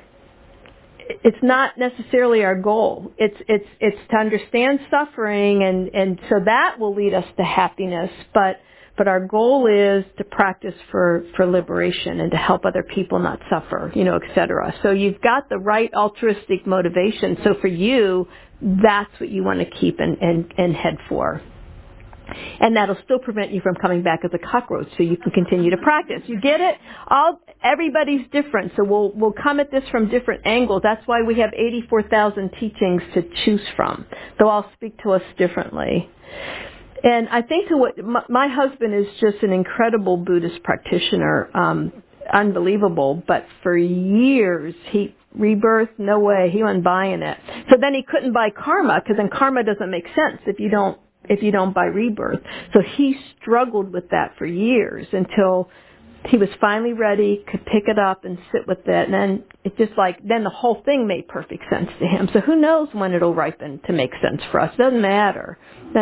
it's not necessarily our goal. It's to understand suffering, and so that will lead us to happiness. But our goal is to practice for liberation and to help other people not suffer, et cetera. So you've got the right altruistic motivation. So for you, that's what you want to keep and head for. And that'll still prevent you from coming back as a cockroach, so you can continue to practice. You get it? Everybody's different, so we'll come at this from different angles. That's why we have 84,000 teachings to choose from. They'll all speak to us differently. And I think my husband is just an incredible Buddhist practitioner, unbelievable. But for years, rebirth, no way, he wasn't buying it. So then he couldn't buy karma, because then karma doesn't make sense if you don't buy rebirth. So he struggled with that for years until he was finally ready, could pick it up and sit with it. And then then the whole thing made perfect sense to him. So who knows when it'll ripen to make sense for us. Doesn't matter.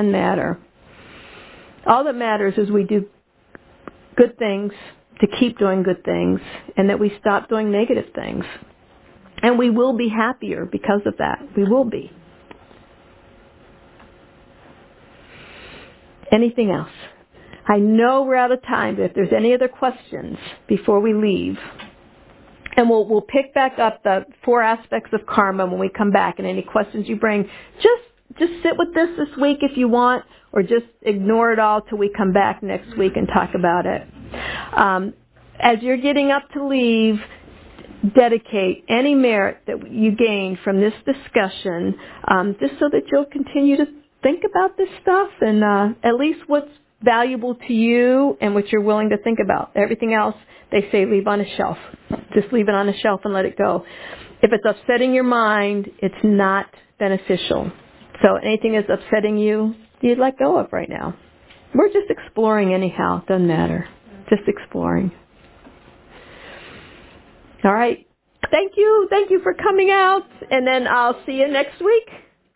All that matters is we do good things, to keep doing good things, and that we stop doing negative things. And we will be happier because of that. We will be. Anything else? I know we're out of time, but if there's any other questions before we leave, and we'll pick back up the 4 aspects of karma when we come back, and any questions you bring, just sit with this week if you want, or just ignore it all till we come back next week and talk about it. As you're getting up to leave, dedicate any merit that you gain from this discussion, just so that you'll continue to think about this stuff, and at least what's valuable to you and what you're willing to think about. Everything else, they say, leave on a shelf. Just leave it on a shelf and let it go. If it's upsetting your mind, it's not beneficial. So anything that's upsetting you, you'd let go of right now. We're just exploring anyhow. Doesn't matter. Just exploring. All right. Thank you. Thank you for coming out. And then I'll see you next week.